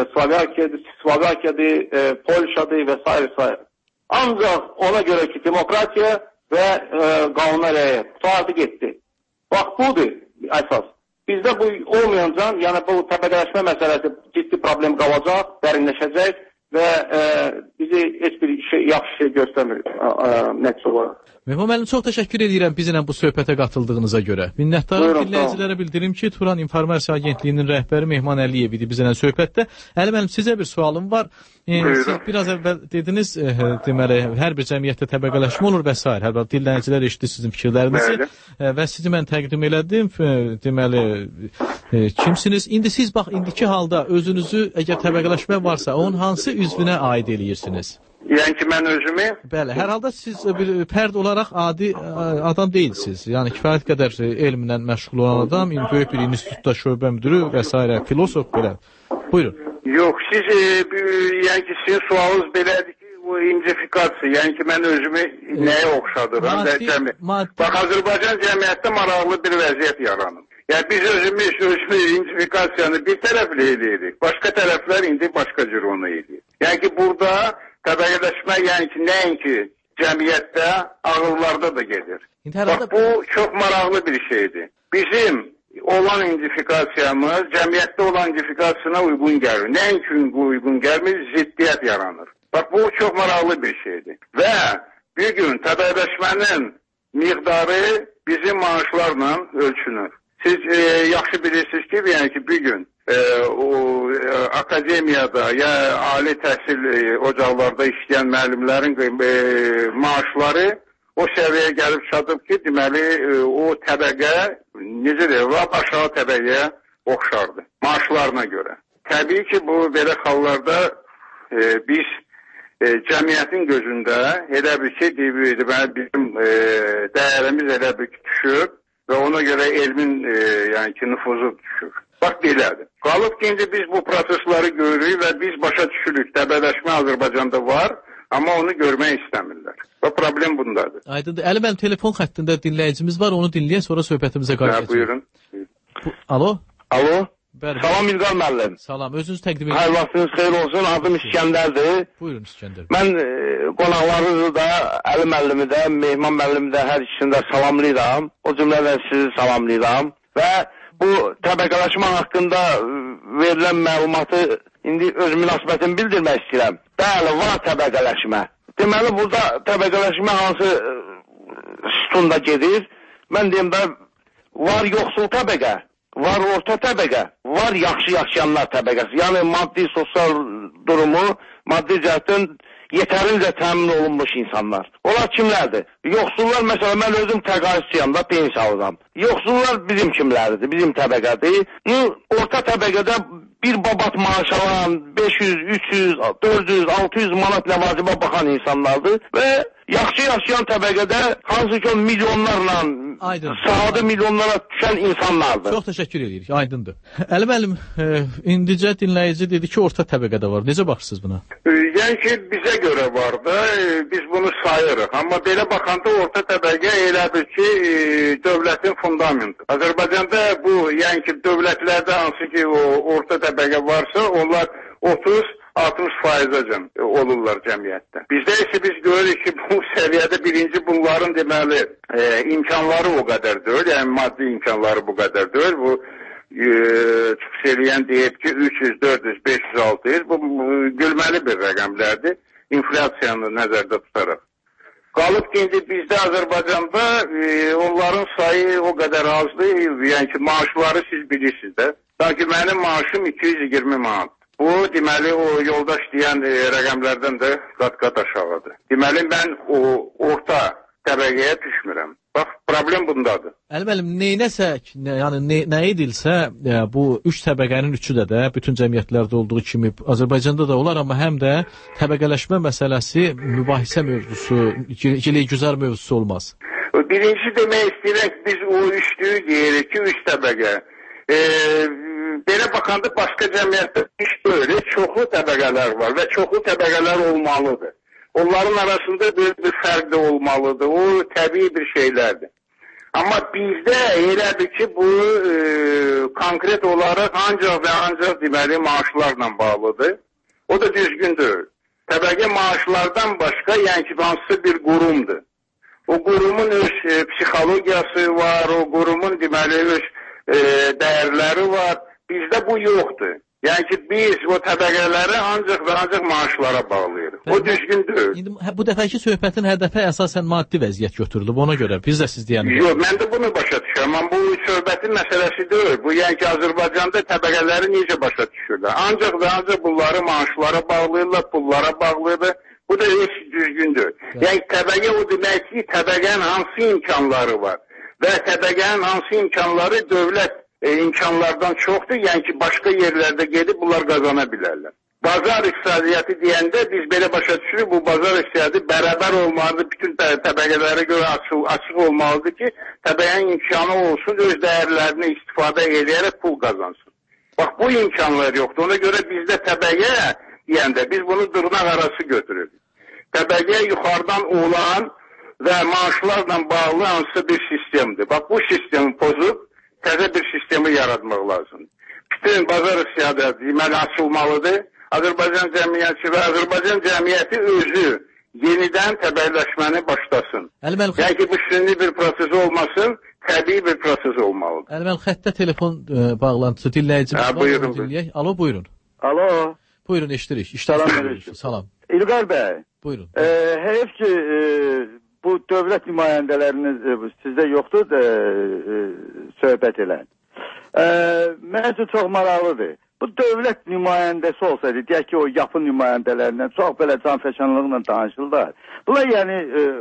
Slovakiyadır, Polşadır və s. Ancaq ona görə ki, demokratiya və qanuna rəayət. Bu artıq etdi. Bax, budur əsas. Bizdə bu olmayancan, yəni bu təbəqələşmə məsələsi ciddi problem qalacaq, dərinləşəcək və bizi heç bir yaxşı şey göstərmir nəticə olaraq. Mehman müəllim, çox təşəkkür edirəm bizlə bu söhbətə qatıldığınıza görə. Minnətdarım dinləyicilərə bildirim ki, Turan İnformasiya Agentliyinin rəhbəri Mehman Əliyev idi bizlə söhbətdə. Əli müəllim, sizə bir sualım var. Siz biraz əvvəl dediniz, deməli, hər bir cəmiyyətdə təbəqələşmə olur və s. Hər bir dinləyicilər eşitdi sizin fikirlərinizi və sizi mən təqdim elədim. Deməli, kimsiniz? İndi siz bax, indiki halda özünüzü, əgər təbəqələşmə varsa, onun hansı üzvünə aid eləyirsiniz? Yəni ki, mən özümü? Bəli, hər halda siz bir fərd olaraq adi adam deyilsiniz. Yəni, kifayət qədər elmlə məşğul olan adam, böyük bir institutda şöbə müdürü və s. filosof belə. Buyurun. Yox, siz, yəni ki, sizin sualınız belədir ki, bu identifikasiya, yəni ki, mən özümü nəyə oxşadıram? Bax, Azərbaycan cəmiyyətdə maraqlı bir vəziyyət yaranır. Yəni, biz özümüz identifikasiyanı bir tərəfli edirik, başqa tərəflər indi başqa cür onu edir. Yəni ki, burada təbəqələşmə, yəni ki, nəinki cəmiyyətdə, ağıllarda da gedir. Bax, bu çox maraqlı bir şeydir. Bizim olan identifikasiyamız cəmiyyətdə olan identifikasiyasına uyğun gəlir. Nəinki uyğun gəlmir, ziddiyyət yaranır. Bax, bu çox maraqlı bir şeydir. Və bir gün təbəqələşmənin miqdarı bizim maaşlarla ölçünür. Siz yaxşı bilirsiniz ki, yəni ki, bir gün akademiyada ya ali təhsil ocaqlarda işləyən müəllimlərin maaşları o səviyyəyə gəlib çatıb ki, deməli, o təbəqə, necə deyək, lap aşağı təbəqəyə oxşardır, maaşlarına görə. Təbii ki, bu belə xallarda biz cəmiyyətin gözündə elə bir ki, bizim dəyərimiz elə bir ki, düşür və ona görə elmin yəni ki, nüfuzu düşür. Bax, belədir. Qalıb ki, indi biz bu prosesləri görürük və biz başa düşürük. Təbəqələşmə Azərbaycanda var, amma onu görmək istəmirlər. Və problem bundadır. Aydındır. Əli müəllim, telefon xəttində dinləyicimiz var, onu dinləyək, sonra söhbətimizə qayıdacağıq. Buyurun. Alo? Alo? Bəli. Salam İlqar müəllim. Salam, özünüz təqdim edin. Xeyr vaxtınız xeyir olsun, adım İskəndərdir. Buyurun İskəndər. Mən qonaqlarınızı da, Əli müəllimi də, Mehman müəllimi də hər ikisini də salamlayıram. O cümlədən sizi salamlayıram. Və bu təbəqələşmə haqqında verilən məlumatı indi öz münasibətimi bildirmək istəyirəm. Bəli, var təbəqələşmə. Deməli, burada təbəqələşmə hansı sütunda gedir? Mən deyim də, var yoxsul təbəqə, var orta təbəqə, var yaxşı yaşayanlar təbəqəsi. Yəni, maddi, sosial durumu, maddi cəhətdən yetərincə təmin olunmuş insanlar. Onlar kimlərdir? Yoxsullar, məsələn, mən özüm təqaüdçüyəm da, pensiya alıram. Yoxsullar bizim kimlərdir, bizim təbəqədir. Orta təbəqədə bir babat maaş alan 500, 300, 400, 600 manat ləvacibə baxan insanlardır və yaxşı yaşayan təbəqədə hansı ki milyonlarla, sadə milyonlara düşən insanlardır. Çox təşəkkür edirik, aydındır. Əli müəllim, indicə dinləyici dedi ki, orta təbəqədə var. Necə baxırsınız buna? Yəni ki, bizə görə var da, biz bunu sayırıq. Amma belə baxanda orta təbəqə elədir ki, dövlətin fundamenti. Azərbaycanda bu, yəni ki, dövlətlərdə hansı ki, o orta təbəqə varsa, onlar 30, 60%-can olurlar cəmiyyətdə. Bizdə isə biz görürük ki, bu səviyyədə birinci bunların deməli imkanları o qədər deyil, yəni maddi imkanları bu qədər deyil. Bu çıxış eləyən deyib ki, 300, 400, 500, 600 bu gülməli bir rəqəmlərdir, inflyasiyanı nəzərdə tutaraq. Qalıb ki, indi bizdə Azərbaycanda onların sayı o qədər azdır, yəni ki, maaşları siz bilirsiniz də. Sanki mənim maaşım 220 manat. Bu, deməli, o yolda işləyən rəqəmlərdən də qat-qat aşağıdır. Deməli, mən o orta təbəqəyə düşmürəm. Bax, problem bundadır. Müəllim, neynəsək, yəni nə edilsə, bu üç təbəqənin üçü də bütün cəmiyyətlərdə olduğu kimi Azərbaycanda da olar, amma həm də təbəqələşmə məsələsi mübahisə mövzusu, ikili-güzar mövzusu olmaz. Birinci demək istəyirəm ki, biz o üçlüyü deyirik ki, üç təbəqə. Belə baxanda başqa cəmiyyətdə iş böyle çoxlu təbəqələr var və çoxlu təbəqələr olmalıdır. Onların arasında bir fərq də olmalıdır. O təbii bir şeylərdir. Amma bizdə elədir ki, bu konkret olaraq ancaq və ancaq deməli maaşlarla bağlıdır. O da düzgündür. Təbəqə maaşlardan başqa, yəni ki, hansısa bir qurumdur. O qurumun öz psixologiyası var, o qurumun deməli öz dəyərləri var. Bizdə bu yoxdur. Yəni ki, biz o təbəqələri ancaq və ancaq maaşlara bağlayırıq. O düzgündür. İndi bu dəfəki söhbətin hədəfə əsasən maddi vəziyyət götürülüb, ona görə biz də siz deyəndə. Yox, mən də bunu başa düşürəm. Amma bu söhbətin məsələsi deyil. Bu, yəni ki, Azərbaycanda təbəqələri necə başa düşürlər? Ancaq və ancaq bunları maaşlara bağlayırlar, pullara bağlayırlar. Bu da heç düzgündür. Yəni təbəqə o demək ki, təbəqənin hansı imkanları var və təbəqənin hansı imkanları dövlət imkanlardan çoxdur, yəni ki, başqa yerlərdə gedib bunlar qazana bilərlər. Bazar iqtisadiyyatı deyəndə biz belə başa düşürük, bu bazar iqtisadiyyatı bərabər olmalıdır, bütün təbəqələrə görə açıq olmalıdır ki, təbəqənin imkanı olsun, öz dəyərlərini istifadə edərək pul qazansın. Bax, bu imkanlar yoxdur. Ona görə bizdə təbəqə deyəndə biz bunu dırnaq arası götürürük. Təbəqə yuxarıdan olan və maaşlarla bağlı hansısa bir sistemdir. Bax, bu sistemi pozub təzə bir sistemi yaratmaq lazımdır. Bütün bazar iqtisadiyyatı deməli açılmalıdır. Azərbaycan cəmiyyəti və Azərbaycan cəmiyyəti özü yenidən təbəqələşməni başlasın. Yəni ki, bu süni bir proses olmasın, təbii bir proses olmalıdır. Əlbəl, xəttə telefon bağlantısı dinləyicimiz var. Buyurun. Alo, buyurun. Alo. Buyurun, eşidirik. Salam. İlqar bəy. Buyurun. Heyf ki, bu dövlət nümayəndələriniz sizdə yoxdur söhbət elən. Mən üçün çox maraqlıdır. Bu dövlət nümayəndəsi olsaydı, deyək ki, o yapı nümayəndələrindən çox belə canfəşanlıqla danışırlar. Bunlar yəni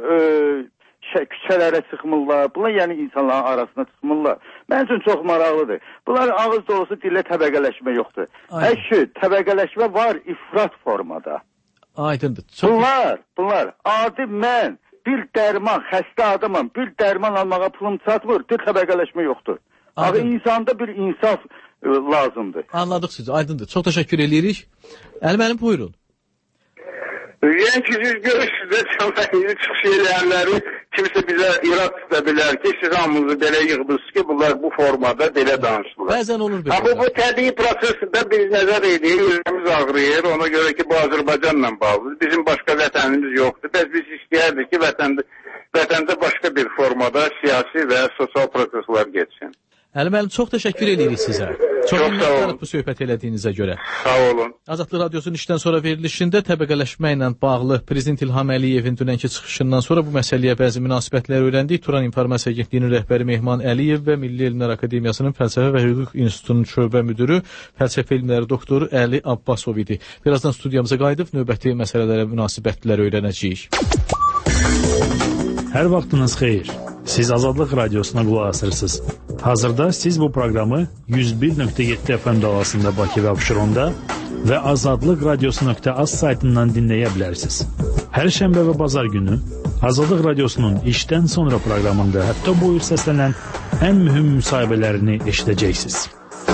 küçələrə çıxmırlar, bunlar yəni insanların arasına çıxmırlar. Mən üçün çox maraqlıdır. Bunlar ağız dolusu dillə təbəqələşmə yoxdur. Əşki, təbəqələşmə var ifrat formada. Aydındır. Bunlar adi mən bir dərman, xəstə adamım, bir dərman almağa pulum çatmır, bir təbəqələşmə yoxdur. Abi insanda bir insaf lazımdır. Anladıq sizi, aydındır. Çox təşəkkür edirik. Müəllim, buyurun. Yəni ki, siz görürsünüz də cəmiyyətin çıxış eləyənləri kimsə bizə irad tuta bilər ki, siz hamınızı belə yığdınız ki, bunlar bu formada belə danışırlar. Bəzən olur belə. Amma bu təbii prosesdə biz nəzər edirik, ürəyimiz ağrıyır, ona görə ki, bu Azərbaycanla bağlıdır. Bizim başqa vətənimiz yoxdur. Bəs biz istəyərdik ki, vətəndə başqa bir formada siyasi və sosial proseslər geçsin. Müəllim, çox təşəkkür edirik sizə. Çox minnətdarıq bu söhbət elədiyinizə görə. Sağ olun. Azadlıq Radiosunun işdən sonra verilişində təbəqələşmə ilə bağlı Prezident İlham Əliyevin dünənki çıxışından sonra bu məsələyə bəzi münasibətlər öyrəndik. Turan İnformasiya Agentliyinin rəhbəri Mehman Əliyev və Milli Elmlər Akademiyasının Fəlsəfə və Hüquq İnstitutunun şöbə müdürü, fəlsəfə elmləri doktoru Əli Abbasov idi. Birazdan studiyamıza qayıdıb növbəti məsələlərə münasibətlər öyrənəcəyik. Hər vaxtınız xeyir. Siz Azadlıq Radiosuna qulaq asırsınız. Hazırda siz bu proqramı 101.7 FM dalğasında Bakı və Abşeronda və Azadlıq Radiosu.az saytından dinləyə bilərsiniz. Hər şənbə və bazar günü Azadlıq Radiosunun işdən sonra proqramında hətta buyur səslənən ən mühüm müsahibələrini eşidəcəksiniz.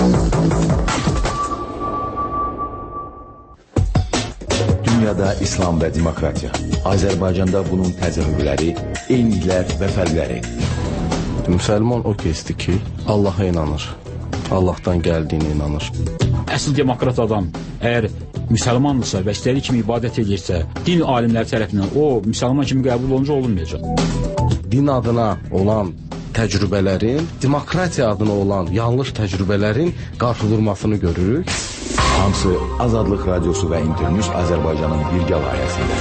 Dünyada İslam və demokratiya. Azərbaycanda bunun təzahürləri, eyniliklər və fərqləri. Müsəlman o kəsdir ki, Allaha inanır. Allahdan gəldiyinə inanır. Əsl demokrat adam əgər müsəlmandırsa və istədiyi kimi ibadət edirsə, din alimləri tərəfindən o müsəlman kimi qəbul olunca olunmayacaq. Din adına olan təcrübələrin, demokratiya adına olan yanlış təcrübələrin qarşıdurmasını görürük. Hamısı Azadlıq Radiosu və Internews Azərbaycanın birgə layihəsində.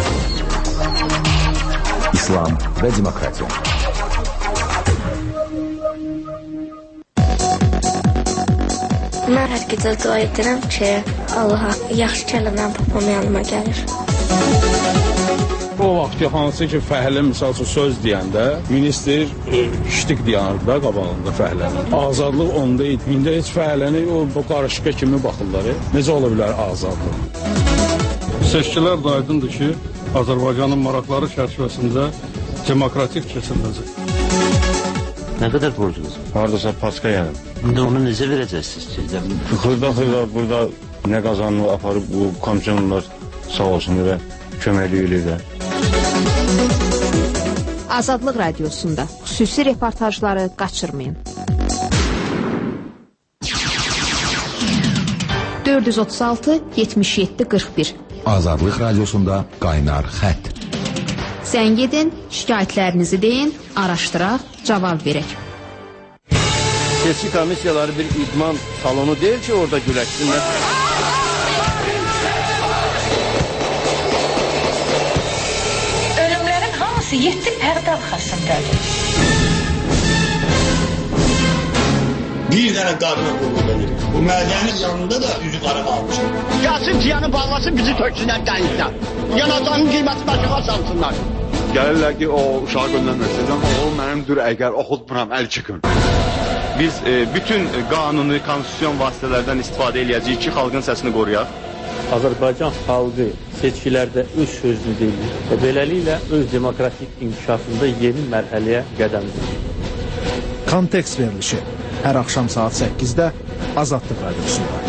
İslam və demokratiya. Mən hər gecə dua edirəm ki, Allaha yaxşı kəlmədən papam yanıma gəlir. O vaxt hansı ki, fəhlə misal üçün söz deyəndə, minister ştik deyənirdi da qabağında fəhlənin. Azadlıq onda idi. İndi heç fəhləni o qarışıqa kimi baxırlar. Necə ola bilər azadlıq? Seçkilər də aydındır ki, Azərbaycanın maraqları çərçivəsində demokratik keçiriləcək. Nə qədər borcunuz? Haradasa paska yəni. İndi onu necə verəcəksiniz ki? Xırda burada nə qazanını aparıb bu komisyonlar sağ olsun və köməklik eləyirlər. Azadlıq Radiosunda xüsusi reportajları qaçırmayın. 436-77-41 Azadlıq Radiosunda qaynar xətt. Zəng edin, şikayətlərinizi deyin, araşdıraq, cavab verək. Seçki komissiyaları bir idman salonu deyil ki, orada güləşsinlər. Ölümlərin hamısı 7 pərdə arxasındadır. Bir dənə qarına qulluq edir. Bu mədənin yanında da üzü qara qalmış. Gəlsin ciyanı bağlasın, bizi töksünlər dənizdən. Yanacağının qiyməti başına salsınlar. Gəlirlər ki, o uşağı göndərməsin. Oğlum mənimdir, əgər oxutmuram, əl çıxın. Biz bütün qanuni, konstitusyon vasitələrdən istifadə edəcəyik ki, xalqın səsini qoruyaq. Azərbaycan xalqı seçkilərdə öz sözünü deyir və beləliklə öz demokratik inkişafında yeni mərhələyə qədəm qoyur. Kontekst verilişi hər axşam saat 8-də Azadlıq Radiosunda.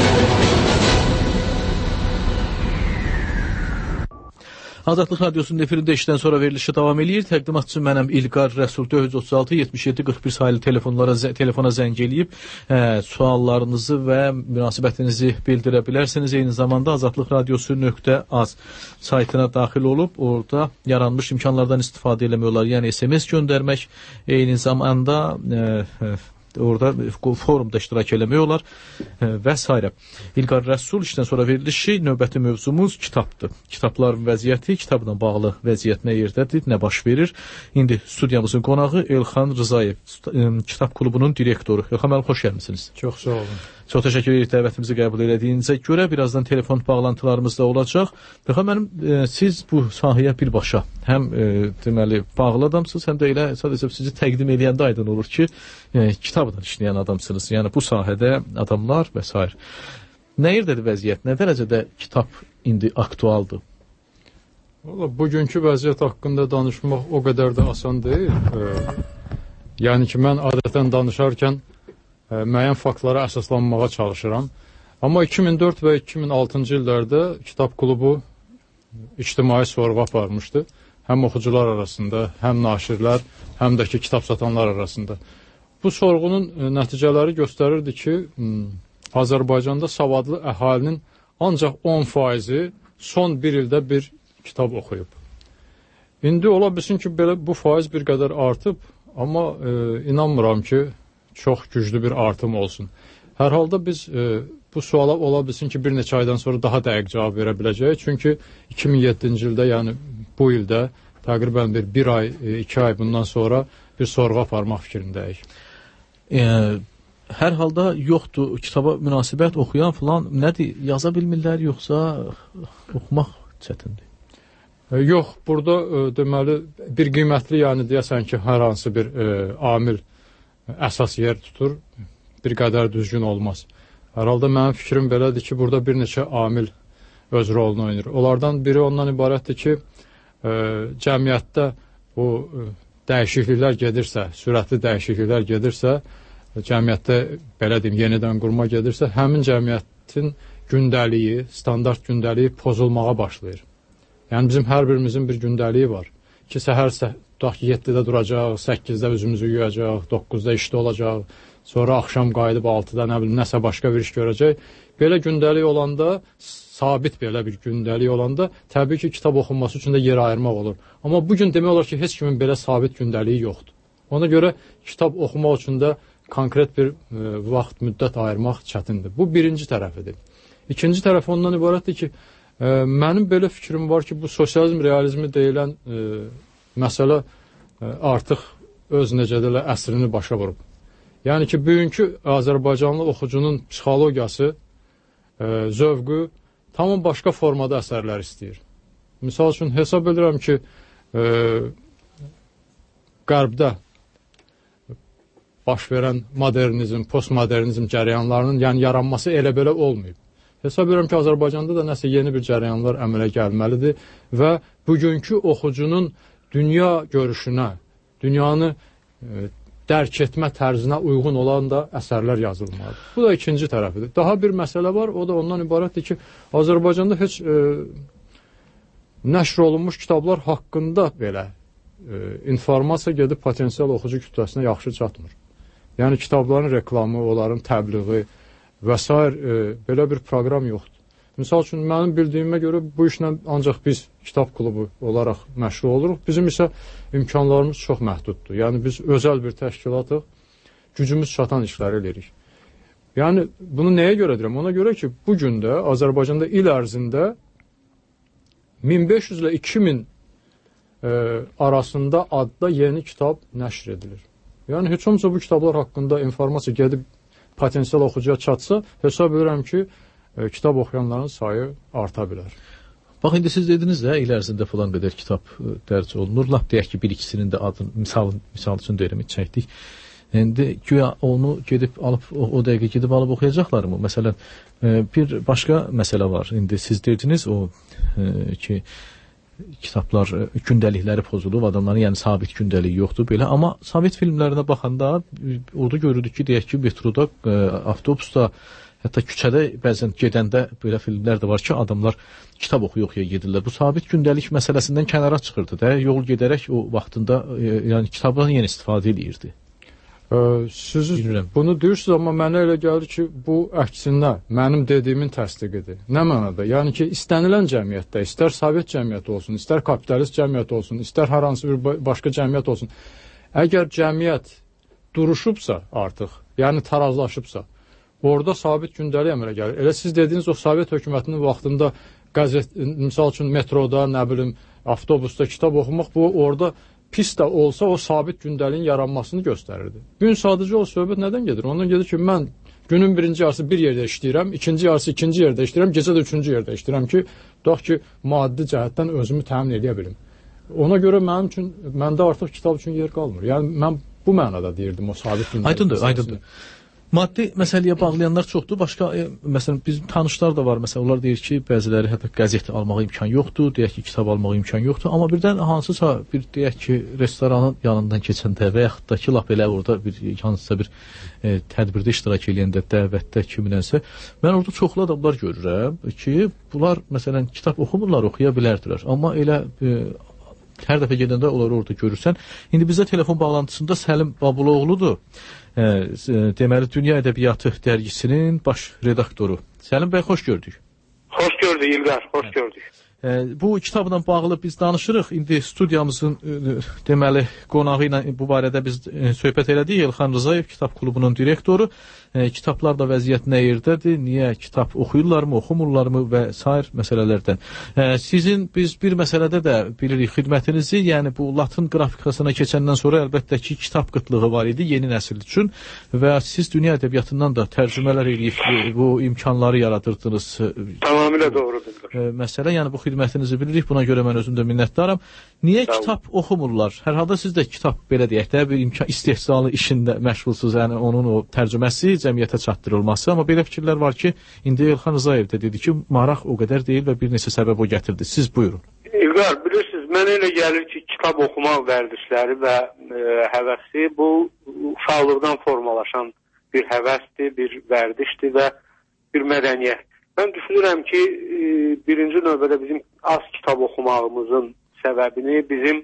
Azadlıq Radiosunun efirində işdən sonra verilişi davam edir. Təqdimatçı mənəm İlqar Rəsul 436-77-41 sayılı telefona zəng eləyib suallarınızı və münasibətinizi bildirə bilərsiniz. Eyni zamanda Azadlıq Radiosu.az saytına daxil olub, orada yaranmış imkanlardan istifadə eləmək olar. Yəni SMS göndərmək, eyni zamanda orada forumda iştirak eləmək olar və s. İlqar Rəsul işdən sonra verilişi, növbəti mövzumuz kitabdır. Kitabların vəziyyəti, kitabla bağlı vəziyyət nə yerdədir, nə baş verir? İndi studiyamızın qonağı Elxan Rızayev, Kitab Klubunun direktoru. Elxan müəllim, xoş gəlmisiniz. Çox sağ olun. Çox təşəkkür edirik dəvətimizi qəbul elədiyinizə görə. Birazdan telefon bağlantılarımız da olacaq. Elxan müəllim, siz bu sahəyə birbaşa həm deməli bağlı adamsınız, həm də elə sadəcə sizi təqdim eləyəndə aydın olur ki, kitabla işləyən adamsınız. Yəni bu sahədə adamlar və s. Nə yerdədir vəziyyət? Nə dərəcədə kitab indi aktualdır? Valla bugünkü vəziyyət haqqında danışmaq o qədər də asan deyil. Yəni ki, mən adətən danışarkən müəyyən faktlara əsaslanmağa çalışıram. Amma 2004 və 2006-cı illərdə Kitab Klubu ictimai sorğu aparmışdı. Həm oxucular arasında, həm naşirlər, həm də ki, kitab satanlar arasında. Bu sorğunun nəticələri göstərirdi ki, Azərbaycanda savadlı əhalinin ancaq 10%-i son bir ildə bir kitab oxuyub. İndi ola bilsin ki, belə bu faiz bir qədər artıb, amma inanmıram ki, çox güclü bir artım olsun. Hər halda biz bu suala ola bilsin ki, bir neçə aydan sonra daha dəqiq cavab verə biləcəyik. Çünki 2007-ci ildə, yəni bu ildə təqribən bir ay, 2 ay bundan sonra bir sorğu aparmaq fikrindəyik. Hər halda yoxdur, kitaba münasibət oxuyan filan nədir, yaza bilmirlər, yoxsa oxumaq çətindir? Yox, burada deməli bir qiymətli, yəni deyəsən ki, hər hansı bir amil əsas yer tutur, bir qədər düzgün olmaz. Hər halda mənim fikrim belədir ki, burada bir neçə amil öz rolunu oynayır. Onlardan biri ondan ibarətdir ki, cəmiyyətdə bu dəyişikliklər gedirsə, sürətli dəyişikliklər gedirsə, cəmiyyətdə belə deyim, yenidən qurma gedirsə, həmin cəmiyyətin gündəliyi, standart gündəliyi pozulmağa başlayır. Yəni bizim hər birimizin bir gündəliyi var ki, səhər 7-də duracaq, 8-də üzümüzü yuyacaq, 9-da işdə olacaq, sonra axşam qayıdıb 6-da nəsə başqa bir iş görəcək. belə gündəlik olanda, sabit belə bir gündəlik olanda, təbii ki, kitab oxunması üçün də yer ayırmaq olur. Amma bugün demək olar ki, heç kimin belə sabit gündəliyi yoxdur. Ona görə kitab oxumaq üçün də konkret bir vaxt, müddət ayırmaq çətindir. Bu birinci tərəfidir. İkinci tərəf ondan ibarətdir ki, mənim belə fikrim var ki, bu sosializm, realizmi deyilən məsələ artıq öz necədələ əsrini başa vurub. Yəni ki, bugünkü Azərbaycanlı oxucunun psixologiyası, zövqü tamam başqa formada əsərlər istəyir. Misal üçün, hesab edirəm ki, Qərbdə baş verən modernizm, postmodernizm cərəyanlarının yaranması elə belə olmayıb. Hesab edirəm ki, Azərbaycanda da nəsə yeni bir cərəyanlar əmələ gəlməlidir və bugünkü oxucunun dünya görüşünə, dünyanı dərk etmə tərzinə uyğun olan da əsərlər yazılmalıdır. Bu da ikinci tərəfidir. Daha bir məsələ var, o da ondan ibarətdir ki, Azərbaycanda heç nəşr olunmuş kitablar haqqında belə informasiya gedib potensial oxucu kütləsinə yaxşı çatmır. Yəni, kitabların reklamı, onların təbliği və s. Belə bir proqram yoxdur. Misal üçün, mənim bildiyimə görə bu işlə ancaq biz kitab klubu olaraq məşğul oluruq. Bizim isə imkanlarımız çox məhduddur. Yəni, biz özəl bir təşkilatıq, gücümüz çatan işlər edirik. Yəni, bunu nəyə görə deyirəm? Ona görə ki, bugün də Azərbaycanda il ərzində 1500 ilə 2000 arasında adda yeni kitab nəşr edilir. Yəni, heç olmasa bu kitablar haqqında informasiya gedib potensial oxucuya çatsa, hesab edirəm ki, kitab oxuyanların sayı arta bilər. Bax, indi siz dediniz də, il ərzində falan qədər kitab dərc olunur. Lap deyək ki, bir-ikisinin də adını, misal üçün deyirəm, çəkdik. İndi güya onu gedib alıb, o dəqiqə gedib alıb oxuyacaqlar mı? Məsələn, bir başqa məsələ var. İndi siz dediniz o ki, kitablar, gündəlikləri pozulub, adamların yəni sabit gündəliyi yoxdur belə. Amma Sovet filmlərinə baxanda orada görürük ki, deyək ki, metroda, avtobusda, hətta küçədə bəzən gedəndə belə filmlər də var ki, adamlar kitab oxuya gedirlər. Bu sabit gündəlik məsələsindən kənara çıxırdı da, yol gedərək o vaxtında yəni kitabdan yenə istifadə edirdi. Siz bunu deyirsiniz, amma mənə elə gəlir ki, bu əksinə mənim dediyimin təsdiqidir. Nə mənada? Yəni ki, istənilən cəmiyyətdə, istər Sovet cəmiyyəti olsun, istər kapitalist cəmiyyət olsun, istər hər hansı bir başqa cəmiyyət olsun, əgər cəmiyyət duruşubsa artıq, yəni tarazlaşıbsa, orada sabit gündəlik əmələ gəlir. Elə siz dediyiniz o Sovet hökumətinin vaxtında qəzet, misal üçün metroda, nə bilim, avtobusda kitab oxumaq, bu orada pis də olsa o sabit gündəliyin yaranmasını göstərirdi. Gün sadəcə o söhbət nədən gedir? Ondan gedir ki, mən günün birinci yarısı bir yerdə işləyirəm, ikinci yarısı ikinci yerdə işləyirəm, gecə də üçüncü yerdə işləyirəm ki, tutaq ki, maddi cəhətdən özümü təmin edə bilim. Ona görə məndə artıq kitab üçün yer qalmır. Yəni, mən bu mənada deyirdim o sabit gündəlik. Aydındır. Maddi məsələyə bağlayanlar çoxdur. Başqa, məsələn, bizim tanışlar da var. Məsələn, onlar deyir ki, bəziləri hətta qəzet almağa imkan yoxdur, deyək ki, kitab almağa imkan yoxdur. Amma birdən hansısa bir, deyək ki, restoranın yanından keçəndə və yaxud da ki, lap elə orada hansısa bir tədbirdə iştirak edəndə, dəvətdə kiminənsə, mən orada çoxlu adamlar görürəm ki, bunlar, məsələn, kitab oxumurlar, oxuya bilərdilər. Amma elə hər dəfə gedəndə onları orada görürsən. İndi bizdə telefon bağlantısında Səlim Babuloğludur. Deməli, Dünya Ədəbiyyatı dərgisinin baş redaktoru. Səlim bəy, xoş gördük. Xoş gördük, İlqar, xoş gördük. Bu kitabla bağlı biz danışırıq. İndi studiyamızın deməli qonağı ilə bu barədə biz söhbət elədik. Elxan Rzayev, Kitab Klubunun direktoru. Kitablar da vəziyyət nə yerdədir? Niyə kitab oxuyurlarmı, oxumurlarmı və sair məsələlərdən. Sizin biz bir məsələdə də bilirik xidmətinizi, yəni bu Latın qrafikasına keçəndən sonra əlbəttə ki, kitab qıtlığı var idi yeni nəsil üçün və siz dünya ədəbiyyatından da tərcümələr edib bu imkanları yaradırdınız. Tamamilə doğrudur. Məsələ, yəni bu xidmətinizi bilirik, buna görə mən özüm də minnətdaram. Niyə kitab oxumurlar? Hər halda siz də kitab, belə deyək də, bir istehsalı işində məşğulsuz, yəni onun o tərcüməsi, cəmiyyətə çatdırılması, amma belə fikirlər var ki, indi Elxan Rzayev də dedi ki, maraq o qədər deyil və bir neçə səbəb o gətirdi. Siz buyurun. İlqar, bilirsiniz, mənə elə gəlir ki, kitab oxumaq vərdişləri və həvəsi bu uşaqlıqdan formalaşan bir həvəsdir, bir vərdişdir və bir mədəniyyət. Mən düşünürəm ki, birinci növbədə bizim az kitab oxumağımızın səbəbini bizim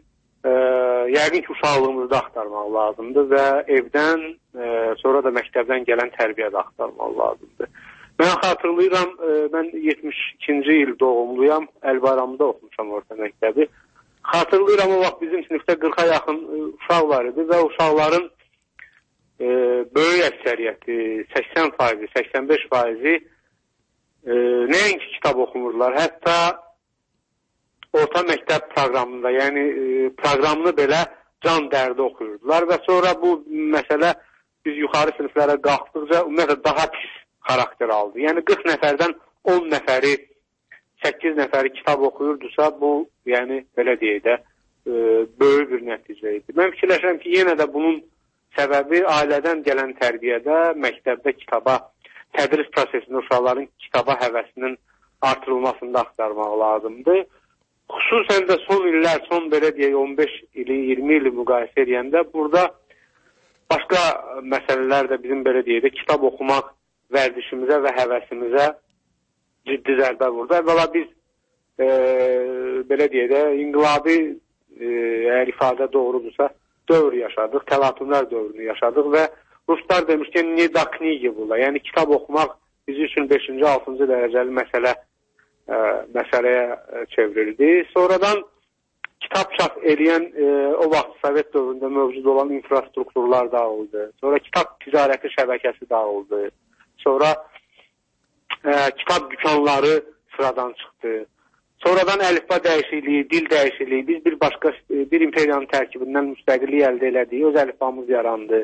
yəqin ki, uşaqlığımızda axtarmaq lazımdır və evdən, sonra da məktəbdən gələn tərbiyədə axtarmaq lazımdır. Mən xatırlayıram, mən 72-ci il doğumluyam, Əlbayramda oxumuşam orta məktəbi. Xatırlayıram, o vaxt bizim sinifdə 40-a yaxın uşaq var idi və uşaqların böyük əksəriyyəti, 80%, 85% nəinki kitab oxumurlar, hətta orta məktəb proqramında, yəni proqramını belə can dərdi oxuyurdular və sonra bu məsələ biz yuxarı siniflərə qalxdıqca ümumiyyətlə daha pis xarakter aldı. Yəni 40 nəfərdən 10 nəfəri, 8 nəfəri kitab oxuyurdusa, bu yəni belə deyək də böyük bir nəticə idi. Mən fikirləşirəm ki, yenə də bunun səbəbi ailədən gələn tərbiyədə, məktəbdə kitaba, tədris prosesində uşaqların kitaba həvəsinin artırılmasında axtarmaq lazımdır. Xüsusən də son illər, son belə deyək 15 ili, 20 ili müqayisə edəndə burada başqa məsələlər də bizim belə deyək də kitab oxumaq vərdişimizə və həvəsimizə ciddi zərbə vurdu. Əvvəla biz belə deyək də inqilabi əgər ifadə doğrudursa dövr yaşadıq, təlatümlər dövrünü yaşadıq və ruslar demişkən ne da knigi bula, yəni kitab oxumaq bizim üçün 5-ci, 6-cı dərəcəli məsələyə çevrildi. Sonradan kitab çap eləyən o vaxt Sovet dövründə mövcud olan infrastrukturlar dağıldı. Sonra kitab ticarəti şəbəkəsi dağıldı. Sonra kitab dükanları sıradan çıxdı. Sonradan əlifba dəyişikliyi, dil dəyişikliyi, biz bir imperiyanın tərkibindən müstəqillik əldə elədik, öz əlifbamız yarandı.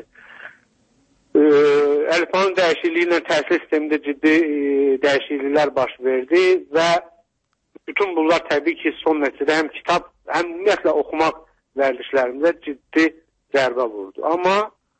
Əlifbanın dəyişikliyi ilə təhsil sistemində ciddi dəyişikliklər baş verdi və bütün bunlar təbii ki, son nəticədə həm kitab, həm ümumiyyətlə oxumaq vərdişlərimizə ciddi zərbə vurdu. Amma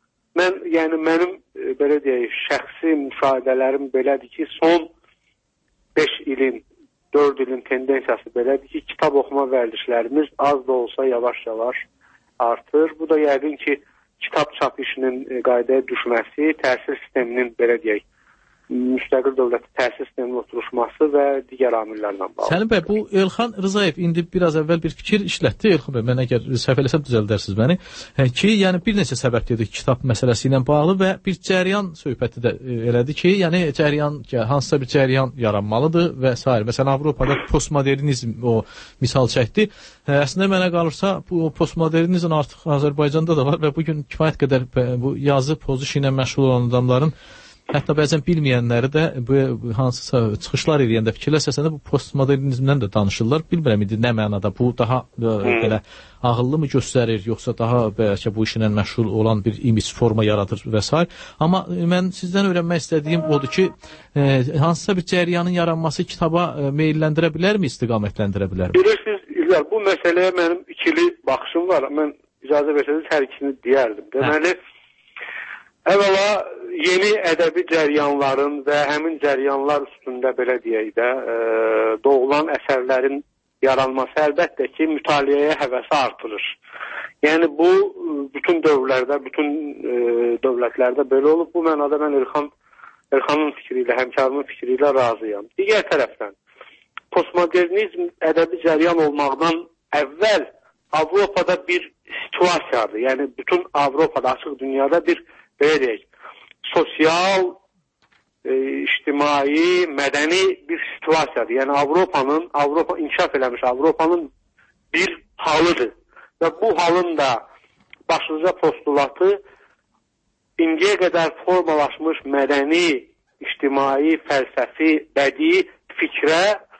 mənim belə deyək, şəxsi müşahidələrim belədir ki, son 5 ilin, 4 ilin tendensiyası belədir ki, kitab oxuma vərdişlərimiz az da olsa yavaş-yavaş artır. Bu da yəqin ki, kitab çap işinin qaydaya düşməsi, təhsil sisteminin belə deyək, müstəqil dövləti təhsil sisteminin oturuşması və digər amillərlə bağlı. Səlim bəy, bu Elxan Rızayev indi biraz əvvəl bir fikir işlətdi. Elxan bəy, mən əgər səhv eləsəm düzəldərsiniz məni. Ki, yəni bir neçə səbəb dedik kitab məsələsi ilə bağlı və bir cəryan söhbəti də elədi ki, yəni cəryan, hansısa bir cəryan yaranmalıdır və s. Məsələn, Avropada postmodernizm o misal çəkdi. Əslində mənə qalırsa, bu postmodernizm artıq Azərbaycanda da var və bugün kifayət qədər bu yazı pozisiya ilə məşğul olan adamların hətta bəzən bilməyənləri də bu hansısa çıxışlar eləyəndə fikirləşəndə bu postmodernizmdən də danışırlar. Bilmirəm indi nə mənada bu daha belə ağıllı mı göstərir, yoxsa daha bəlkə bu işlə məşğul olan bir image forma yaradır və s. Amma mən sizdən öyrənmək istədiyim odur ki, hansısa bir cəryanın yaranması kitaba meylləndirə bilərmi, istiqamətləndirə bilərmi? Bilirsiniz, İllər, bu məsələyə mənim ikili baxışım var. Mən icazə versəniz hər ikisini deyərdim. Deməli, əvvəla yeni ədəbi cəryanların və həmin cəryanlar üstündə belə deyək də doğulan əsərlərin yaranması əlbəttə ki, mütaliəyə həvəsi artırır. Yəni bu bütün dövrlərdə, bütün dövlətlərdə belə olub. Bu mənada mən Elxanın fikri ilə, həmkarımın fikri ilə razıyam. Digər tərəfdən postmodernizm ədəbi cəryan olmaqdan əvvəl Avropada bir situasiyadır. Yəni bütün Avropada, açıq dünyada bir belə deyək, sosial, ictimai, mədəni bir situasiyadır. Yəni Avropa inkişaf eləmiş Avropanın bir halıdır. Və bu halın da başlıca postulatı indiyə qədər formalaşmış mədəni, ictimai, fəlsəfi, bədii fikrə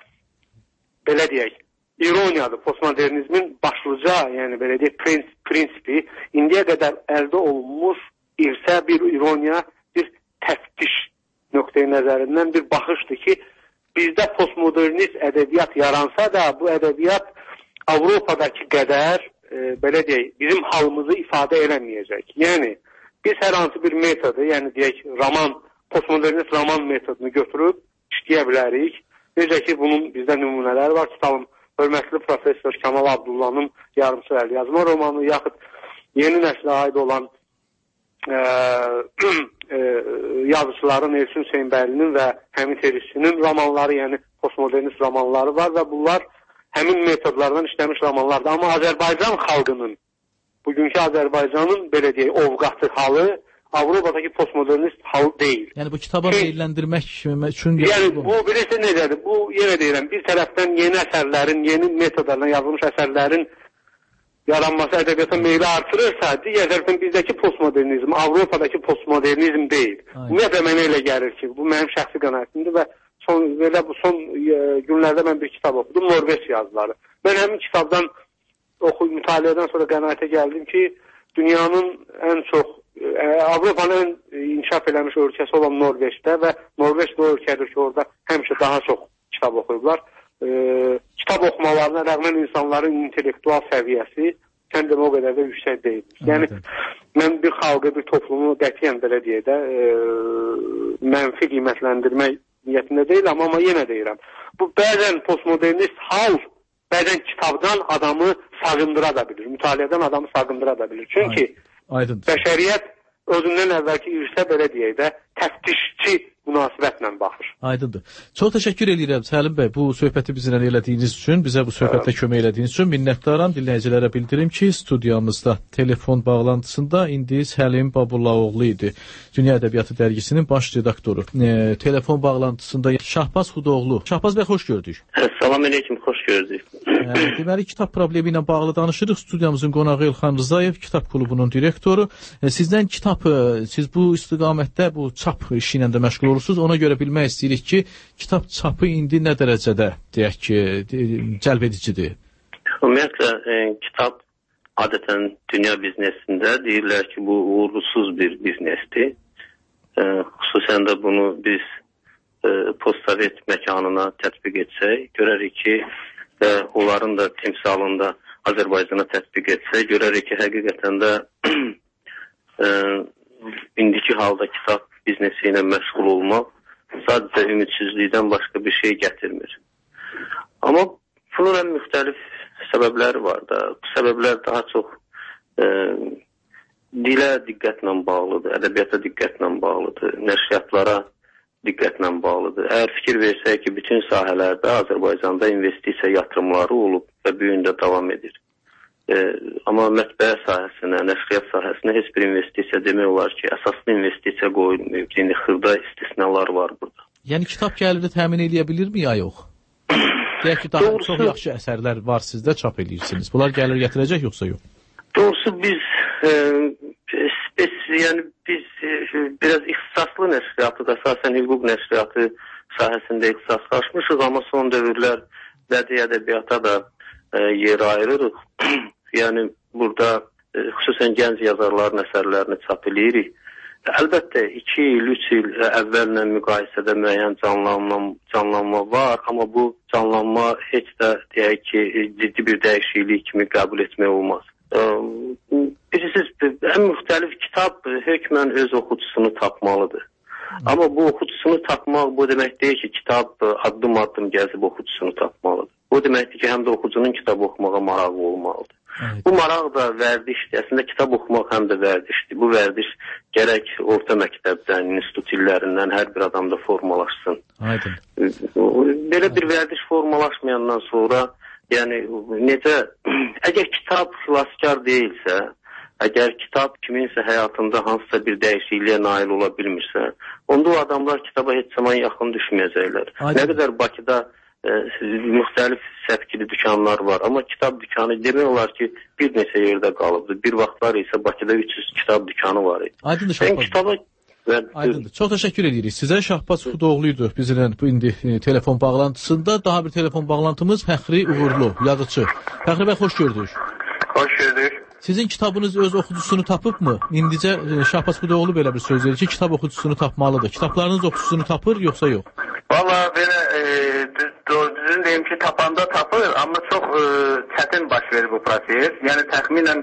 belə deyək, ironiyadır. Postmodernizmin başlıca, yəni belə deyək, prinsipi indiyə qədər əldə olunmuş irsə bir ironiya, bir təftiş nöqteyi nəzərindən bir baxışdır ki, bizdə postmodernist ədəbiyyat yaransa da bu ədəbiyyat Avropadakı qədər belə deyək, bizim halımızı ifadə eləməyəcək. Yəni, biz hər hansı bir metodu, yəni deyək, postmodernist roman metodunu götürüb işləyə bilərik. Necə ki, bunun bizdə nümunələr var. Tutalım, hörmətli professor Kamal Abdullah'ın Yarımçı əlyazma romanı, yaxud yeni nəslə aid olan yazıçıların Elçin Hüseynbəylinin və Həmid Erişçinin romanları, yəni postmodernist romanları var və bunlar həmin metodlardan işləmiş romanlardır. Amma Azərbaycan xalqının, bugünkü Azərbaycanın belə deyək, ovqatı halı Avropadakı postmodernist hal deyil. Yəni bu kitaba meylləndirmək üçün yəni bu birisi necədir? Bu yenə deyirəm, bir tərəfdən yeni əsərlərin, yeni metodlarla yazılmış əsərlərin yaranması ədəbiyyata meyli artırırsa, digər tərəfdən bizdəki postmodernizm Avropadakı postmodernizm deyil. Ümumiyyətlə mənə elə gəlir ki, bu mənim şəxsi qənaətimdir və son günlərdə mən bir kitab oxudum, Norveç yazıları. Mən həmin kitabdan mütaliədən sonra qənaətə gəldim ki, dünyanın ən çox Avropanın inkişaf eləmiş ölkəsi olan Norveçdə və Norveç də o ölkədir ki, orada həmişə daha çox kitab oxuyublar. Kitab oxumalarına rəğmən insanların intellektual səviyyəsi kəndimə o qədər də yüksək deyil. Yəni, mən bir xalqı, bir toplumu qətiyyən belə deyə də mənfi qiymətləndirmək niyyətində deyil, amma yenə deyirəm. Bu, bəzən postmodernist hal bəzən kitabdan adamı sağındıra da bilir, mütaliədən adamı sağındıra da bilir. Çünki bəşəriyyət özündən əvvəlki irsə belə deyək də təftişçi münasibətlə baxır. Aydındır. Çox təşəkkür edirəm Səlim bəy bu söhbəti bizlə elədiyiniz üçün, bizə bu söhbətdə kömək elədiyiniz üçün minnətdaram. Dinləyicilərə bildirim ki, studiyamızda telefon bağlantısında indi Səlim Babullaoğlu idi. Dünya Ədəbiyyatı dərgisinin baş redaktoru. Telefon bağlantısında Şahbaz Xudoğlu. Şahbaz bəy, xoş gördük. Salam aleyküm, xoş gördük. Deməli, kitab problemi ilə bağlı danışırıq. Studiyamızın qonağı İlxan Rızayev, Kitab klubunun direktoru. Sizdən kitab, siz bu istiqamətdə bu çap işi ilə də məşğul olursunuz. Ona görə bilmək istəyirik ki, kitab çapı indi nə dərəcədə, deyək ki, cəlb edicidir? Ümumiyyətlə, kitab adətən dünya biznesində deyirlər ki, bu uğursuz bir biznesdir. Xüsusən də bunu biz postsovet məkanına tətbiq etsək, görərik ki, onların da timsalında Azərbaycana tətbiq etsək, görərik ki, həqiqətən də indiki halda kitab biznesi ilə məşğul olmaq sadəcə ümidsizlikdən başqa bir şey gətirmir. Amma bunun ən müxtəlif səbəbləri var da. Bu səbəblər daha çox dilə diqqətlə bağlıdır, ədəbiyyata diqqətlə bağlıdır, nəşriyyatlara diqqətlə bağlıdır. Əgər fikir versək ki, bütün sahələrdə Azərbaycanda investisiya yatırımları olub və bu yöndə davam edir. Amma mətbəə sahəsinə, nəşriyyat sahəsinə heç bir investisiya demək olar ki, əsaslı investisiya qoyulmayıb. Yəni, xırda istisnalar var burada. Yəni, kitab gəliri təmin edə bilirmi ya yox? Deyək ki, daha çox yaxşı əsərlər var sizdə, çap edirsiniz. Bunlar gəlir gətirəcək yoxsa yox? Doğrusu biz biraz ixtisaslı nəşriyyatı, əsasən hüquq nəşriyyatı sahəsində ixtisaslaşmışıq, amma son dövrlər bədii ədəbiyyata da yer ayırırıq. Yəni, burada xüsusən gənc yazarların əsərlərini çap edirik. Əlbəttə, 2 il, 3 il əvvəllə müqayisədə müəyyən canlanma var, amma bu canlanma heç də deyək ki, ciddi bir dəyişiklik kimi qəbul etmək olmaz. Bilirsiniz, ən müxtəlif kitab hökmən öz oxucusunu tapmalıdır. Amma bu oxucusunu tapmaq bu demək deyil ki, kitab addım-addım gəzib oxucusunu tapmalıdır. Bu deməkdir ki, həm də oxucunun kitab oxumağa marağı olmalıdır. Bu maraq da vərdişdir. Əslində kitab oxumaq həm də vərdişdir. Bu vərdiş gərək orta məktəbdən, institut illərindən hər bir adamda formalaşsın. Aydın. Belə bir vərdiş formalaşmayandan sonra, yəni necə, əgər kitab xilaskar deyilsə, əgər kitab kiminsə həyatında hansısa bir dəyişikliyə nail ola bilmirsə, onda o adamlar kitaba heç zaman yaxın düşməyəcəklər. Nə qədər Bakıda müxtəlif səpkili dükanlar var, amma kitab dükanı demək olar ki, bir neçə yerdə qalıbdır. Bir vaxtlar isə Bakıda 300 kitab dükanı var idi. Aydındır, Şahbaz. Aydındır. Çox təşəkkür edirik sizə. Şahbaz Xudoğlu idi bizlə indi telefon bağlantısında. Daha bir telefon bağlantımız Fəxri Uğurlu, yazıcı. Fəxri bəy, xoş gördük. Xoş gördük. Sizin kitabınız öz oxucusunu tapıbmı? İndicə Şahbaz Xudoğlu belə bir söz verir ki, kitab oxucusunu tapmalıdır. Kitablarınız oxucusunu tapır, yoxsa yox? Valla belə düzün deyim ki, tapanda tapır, amma çox çətin baş verir bu proses. Yəni təxminən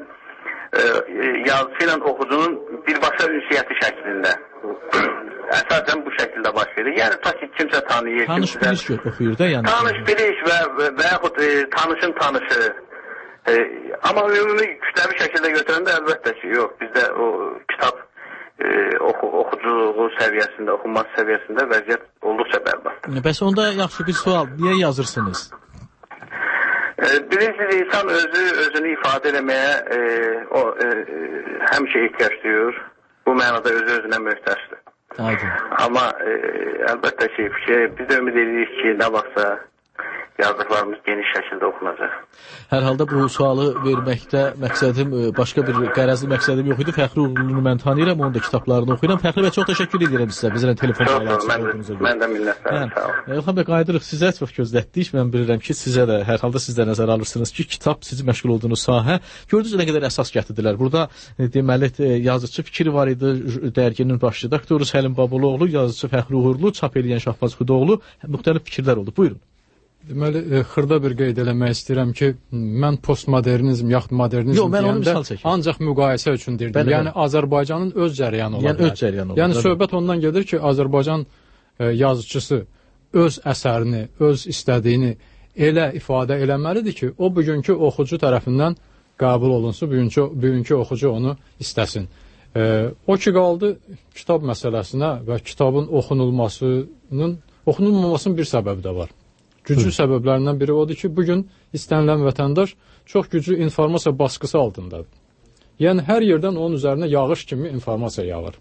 yazıcı ilə oxucunun birbaşa ünsiyyəti şəklində. Əsasən bu şəkildə baş verir. Yəni ta ki, kimsə tanıyır. Tanış-biliş oxuyur da yəni. Tanış-biliş və yaxud tanışın tanışı. Amma ümumi kütləvi şəkildə götürəndə əlbəttə ki, yox, bizdə o kitab oxuculuğu səviyyəsində, oxunması səviyyəsində vəziyyət olduqca bərbaddır. Bəs onda yaxşı bir sual, niyə yazırsınız? Bilirsiniz, insan özünü ifadə eləməyə həmişə ehtiyac duyur. Bu bu mənada öz-özünə möhtəşdir. Amma əlbəttə ki, biz ümid edirik ki, nə vaxtsa yazdıqlarımız geniş şəkildə oxunacaq. Hər halda bu sualı verməkdə məqsədim, başqa bir qərəzli məqsədim yox idi. Fəxri Uğurlunu mən tanıyıram, onun da kitablarını oxuyuram. Fəxri bəy, çox təşəkkür edirəm sizə. Bizlə telefon bağlantısında. Mən də minnətdaram, sağ olun. Elxan bəy, qayıdırıq sizə, çox gözlətdik. Mən bilirəm ki, sizə də, hər halda siz də nəzərə alırsınız ki, kitab sizin məşğul olduğunuz sahə. Gördünüz nə qədər əsas gətirdilər. Burada deməli yazıcı fikri var idi, dərginin baş redaktoru Səlim Babuluoğlu, yazıcı Fəxri Uğurlu, çap edən Şahbaz Xudoğlu, müxtəlif fikirlər oldu. Buyurun. Deməli, xırda bir qeyd eləmək istəyirəm ki, mən postmodernizm, yaxud modernizm deyəndə ancaq müqayisə üçün deyirdim. Yəni, Azərbaycanın öz cəryanı ola bilər. Yəni, söhbət ondan gedir ki, Azərbaycan yazıcısı öz əsərini, öz istədiyini elə ifadə eləməlidir ki, o bugünkü oxucu tərəfindən qəbul olunsun, bugünkü oxucu onu istəsin. O ki, qaldı kitab məsələsinə və kitabın oxunulmamasının bir səbəbi də var. Güclü səbəblərindən biri odur ki, bugün istənilən vətəndaş çox güclü informasiya baskısı altındadır. Yəni, hər yerdən onun üzərinə yağış kimi informasiya yağır.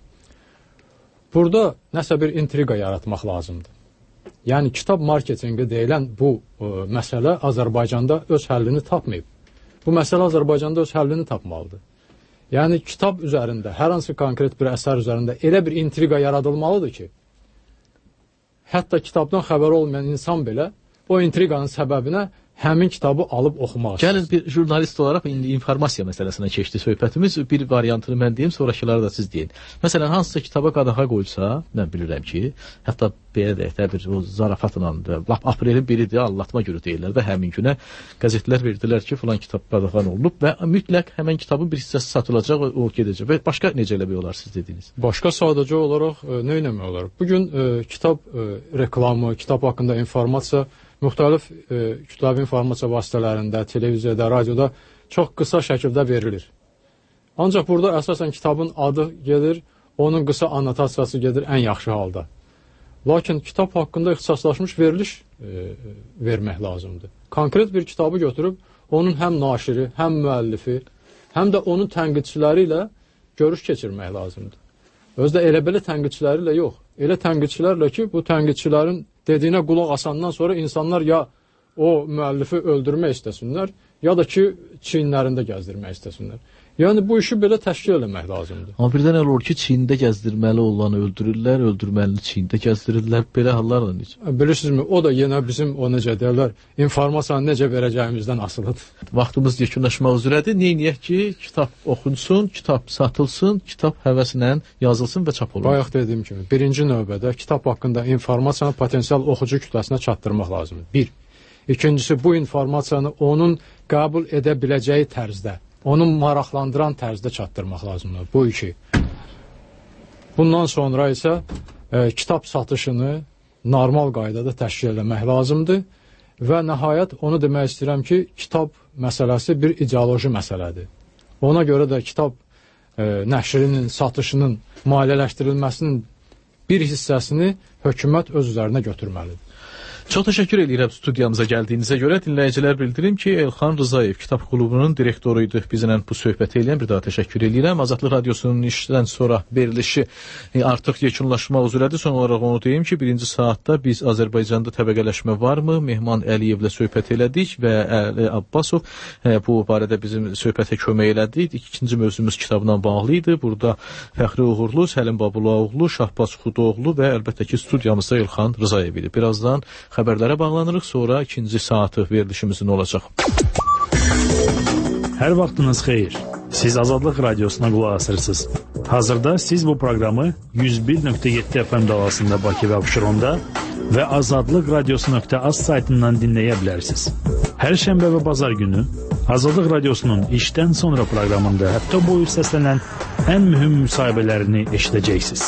Burada nəsə bir intriqa yaratmaq lazımdır. Yəni, kitab marketinqi deyilən bu məsələ Azərbaycanda öz həllini tapmayıb. Bu məsələ Azərbaycanda öz həllini tapmalıdır. Yəni, kitab üzərində, hər hansı konkret bir əsər üzərində elə bir intriqa yaradılmalıdır ki, hətta kitabdan xəbər olmayan insan belə o intriqanın səbəbinə həmin kitabı alıb oxumaq istəyir. Gəlin, bir jurnalist olaraq indi informasiya məsələsinə keçdi söhbətimiz. Bir variantını mən deyim, sonrakıları da siz deyin. Məsələn, hansısa kitaba qadağa qoyulsa, mən bilirəm ki, hətta belə deyək də bir zarafatla, lap aprelin biridir, allatma günü deyirlər və həmin günə qəzetlər verdilər ki, filan kitab qadağan olunub və mütləq həmən kitabın bir hissəsi satılacaq, o gedəcək. Və başqa necə eləmək olar siz dediniz? Başqa sadəcə olaraq nə eləmək olar? Bugün kitab reklamı, kitab haqqında informasiya müxtəlif kütləvi informasiya vasitələrində, televiziyada, radioda çox qısa şəkildə verilir. Ancaq burada əsasən kitabın adı gedir, onun qısa annotasiyası gedir ən yaxşı halda. Lakin kitab haqqında ixtisaslaşmış veriliş vermək lazımdır. Konkret bir kitabı götürüb, onun həm naşiri, həm müəllifi, həm də onun tənqidçiləri ilə görüş keçirmək lazımdır. Özdə elə belə tənqidçiləri ilə yox. Elə tənqidçilərlə ki, bu tənqidçilərin dediyinə qulaq asandan sonra insanlar ya o müəllifi öldürmək istəsinlər, ya da ki, çiyinlərində gəzdirmək istəsinlər. Yəni, bu işi belə təşkil eləmək lazımdır. Amma birdən elə olur ki, çiyində gəzdirməli olanı öldürürlər, öldürməlini çiyində gəzdirirlər, belə hallarla necə? Bilirsinizmi, o da yenə bizim, o necə deyirlər, informasiyanı necə verəcəyimizdən asılıdır. Vaxtımız yekunlaşmaq üzrədir. Neyniyək ki, kitab oxunsun, kitab satılsın, kitab həvəslə yazılsın və çap olunsun. Bayaq dediyim kimi, birinci növbədə kitab haqqında informasiyanı potensial oxucu kütləsinə çatdırmaq lazımdır. Bir. İkincisi, bu informasiyanı onun qəbul edə biləcəyi tərzdə, onu maraqlandıran tərzdə çatdırmaq lazımdır. Bu iki. Bundan sonra isə kitab satışını normal qaydada təşkil eləmək lazımdır və nəhayət onu demək istəyirəm ki, kitab məsələsi bir ideoloji məsələdir. Ona görə də kitab nəşrinin, satışının, maliyyələşdirilməsinin bir hissəsini hökumət öz üzərinə götürməlidir. Çox təşəkkür edirəm studiyamıza gəldiyinizə görə. Dinləyicilər bildirim ki, Elxan Rzayev Kitab Klubunun direktoruydu. Bizlə bu söhbəti eləyən bir daha təşəkkür edirəm. Azadlıq Radiosunun işdən sonra verilişi artıq yekunlaşmaq üzrədir. Son olaraq onu deyim ki, birinci saatda biz Azərbaycanda təbəqələşmə varmı? Mehman Əliyevlə söhbət elədik və Əli Abbasov bu barədə bizim söhbətə kömək elədi. İkinci mövzumuz kitabla bağlı idi. Burada Fəxri Uğurlu, Səlim Babuluoğlu, Şahbaz Xudoğlu və əlbəttə ki, studiyamızda Elxan Rzayev idi. Birazdan xəbərlərə bağlanırıq, sonra ikinci saatı verilişimizin olacaq. Hər vaxtınız xeyir. Siz Azadlıq Radiosuna qulaq asırsınız. Hazırda siz bu proqramı 101.7 FM dalğasında Bakı və Abşeronda və azadlıqradiosu.az saytından dinləyə bilərsiniz. Hər şənbə və bazar günü Azadlıq Radiosunun işdən sonra proqramında həftə boyu səslənən ən mühüm müsahibələrini eşidəcəksiniz.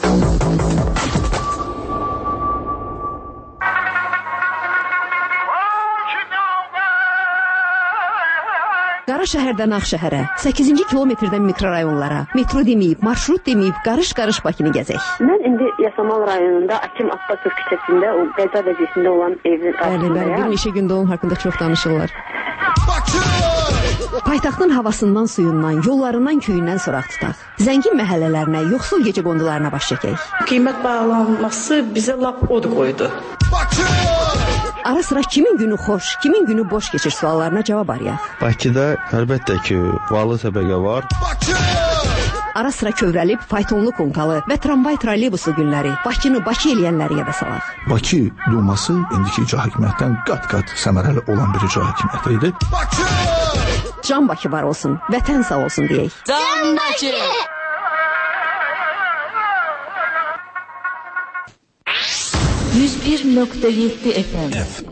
Qara şəhərdən Ağşəhərə, 8-ci kilometrdən mikrorayonlara, metro deməyib, marşrut deməyib, qarış-qarış Bakını gəzək. Mən indi Yasamal rayonunda Akim Abbasov küçəsində, o qəza vəziyyətində olan evin qarşısındayam. Bəli, bir neçə gündə onun haqqında çox danışırlar. Paytaxtın havasından, suyundan, yollarından, köyündən soraq tutaq. Zəngin məhəllələrinə, yoxsul gecəqondularına baş çəkək. Qiymət bağlanması bizə lap od qoydu. Ara sıra kimin günü xoş, kimin günü boş keçir suallarına cavab arayaq. Bakıda əlbəttə ki, varlı təbəqə var. Ara sıra kövrəlib faytonlu konkalı və tramvay trolleybusu günləri Bakını Bakı eləyənləri yada salaq. Bakı Duması indiki icra hakimiyyətdən qat-qat səmərəli olan bir icra hakimiyyəti idi. Can Bakı var olsun, vətən sağ olsun deyək. Can Bakı! %101.7 FM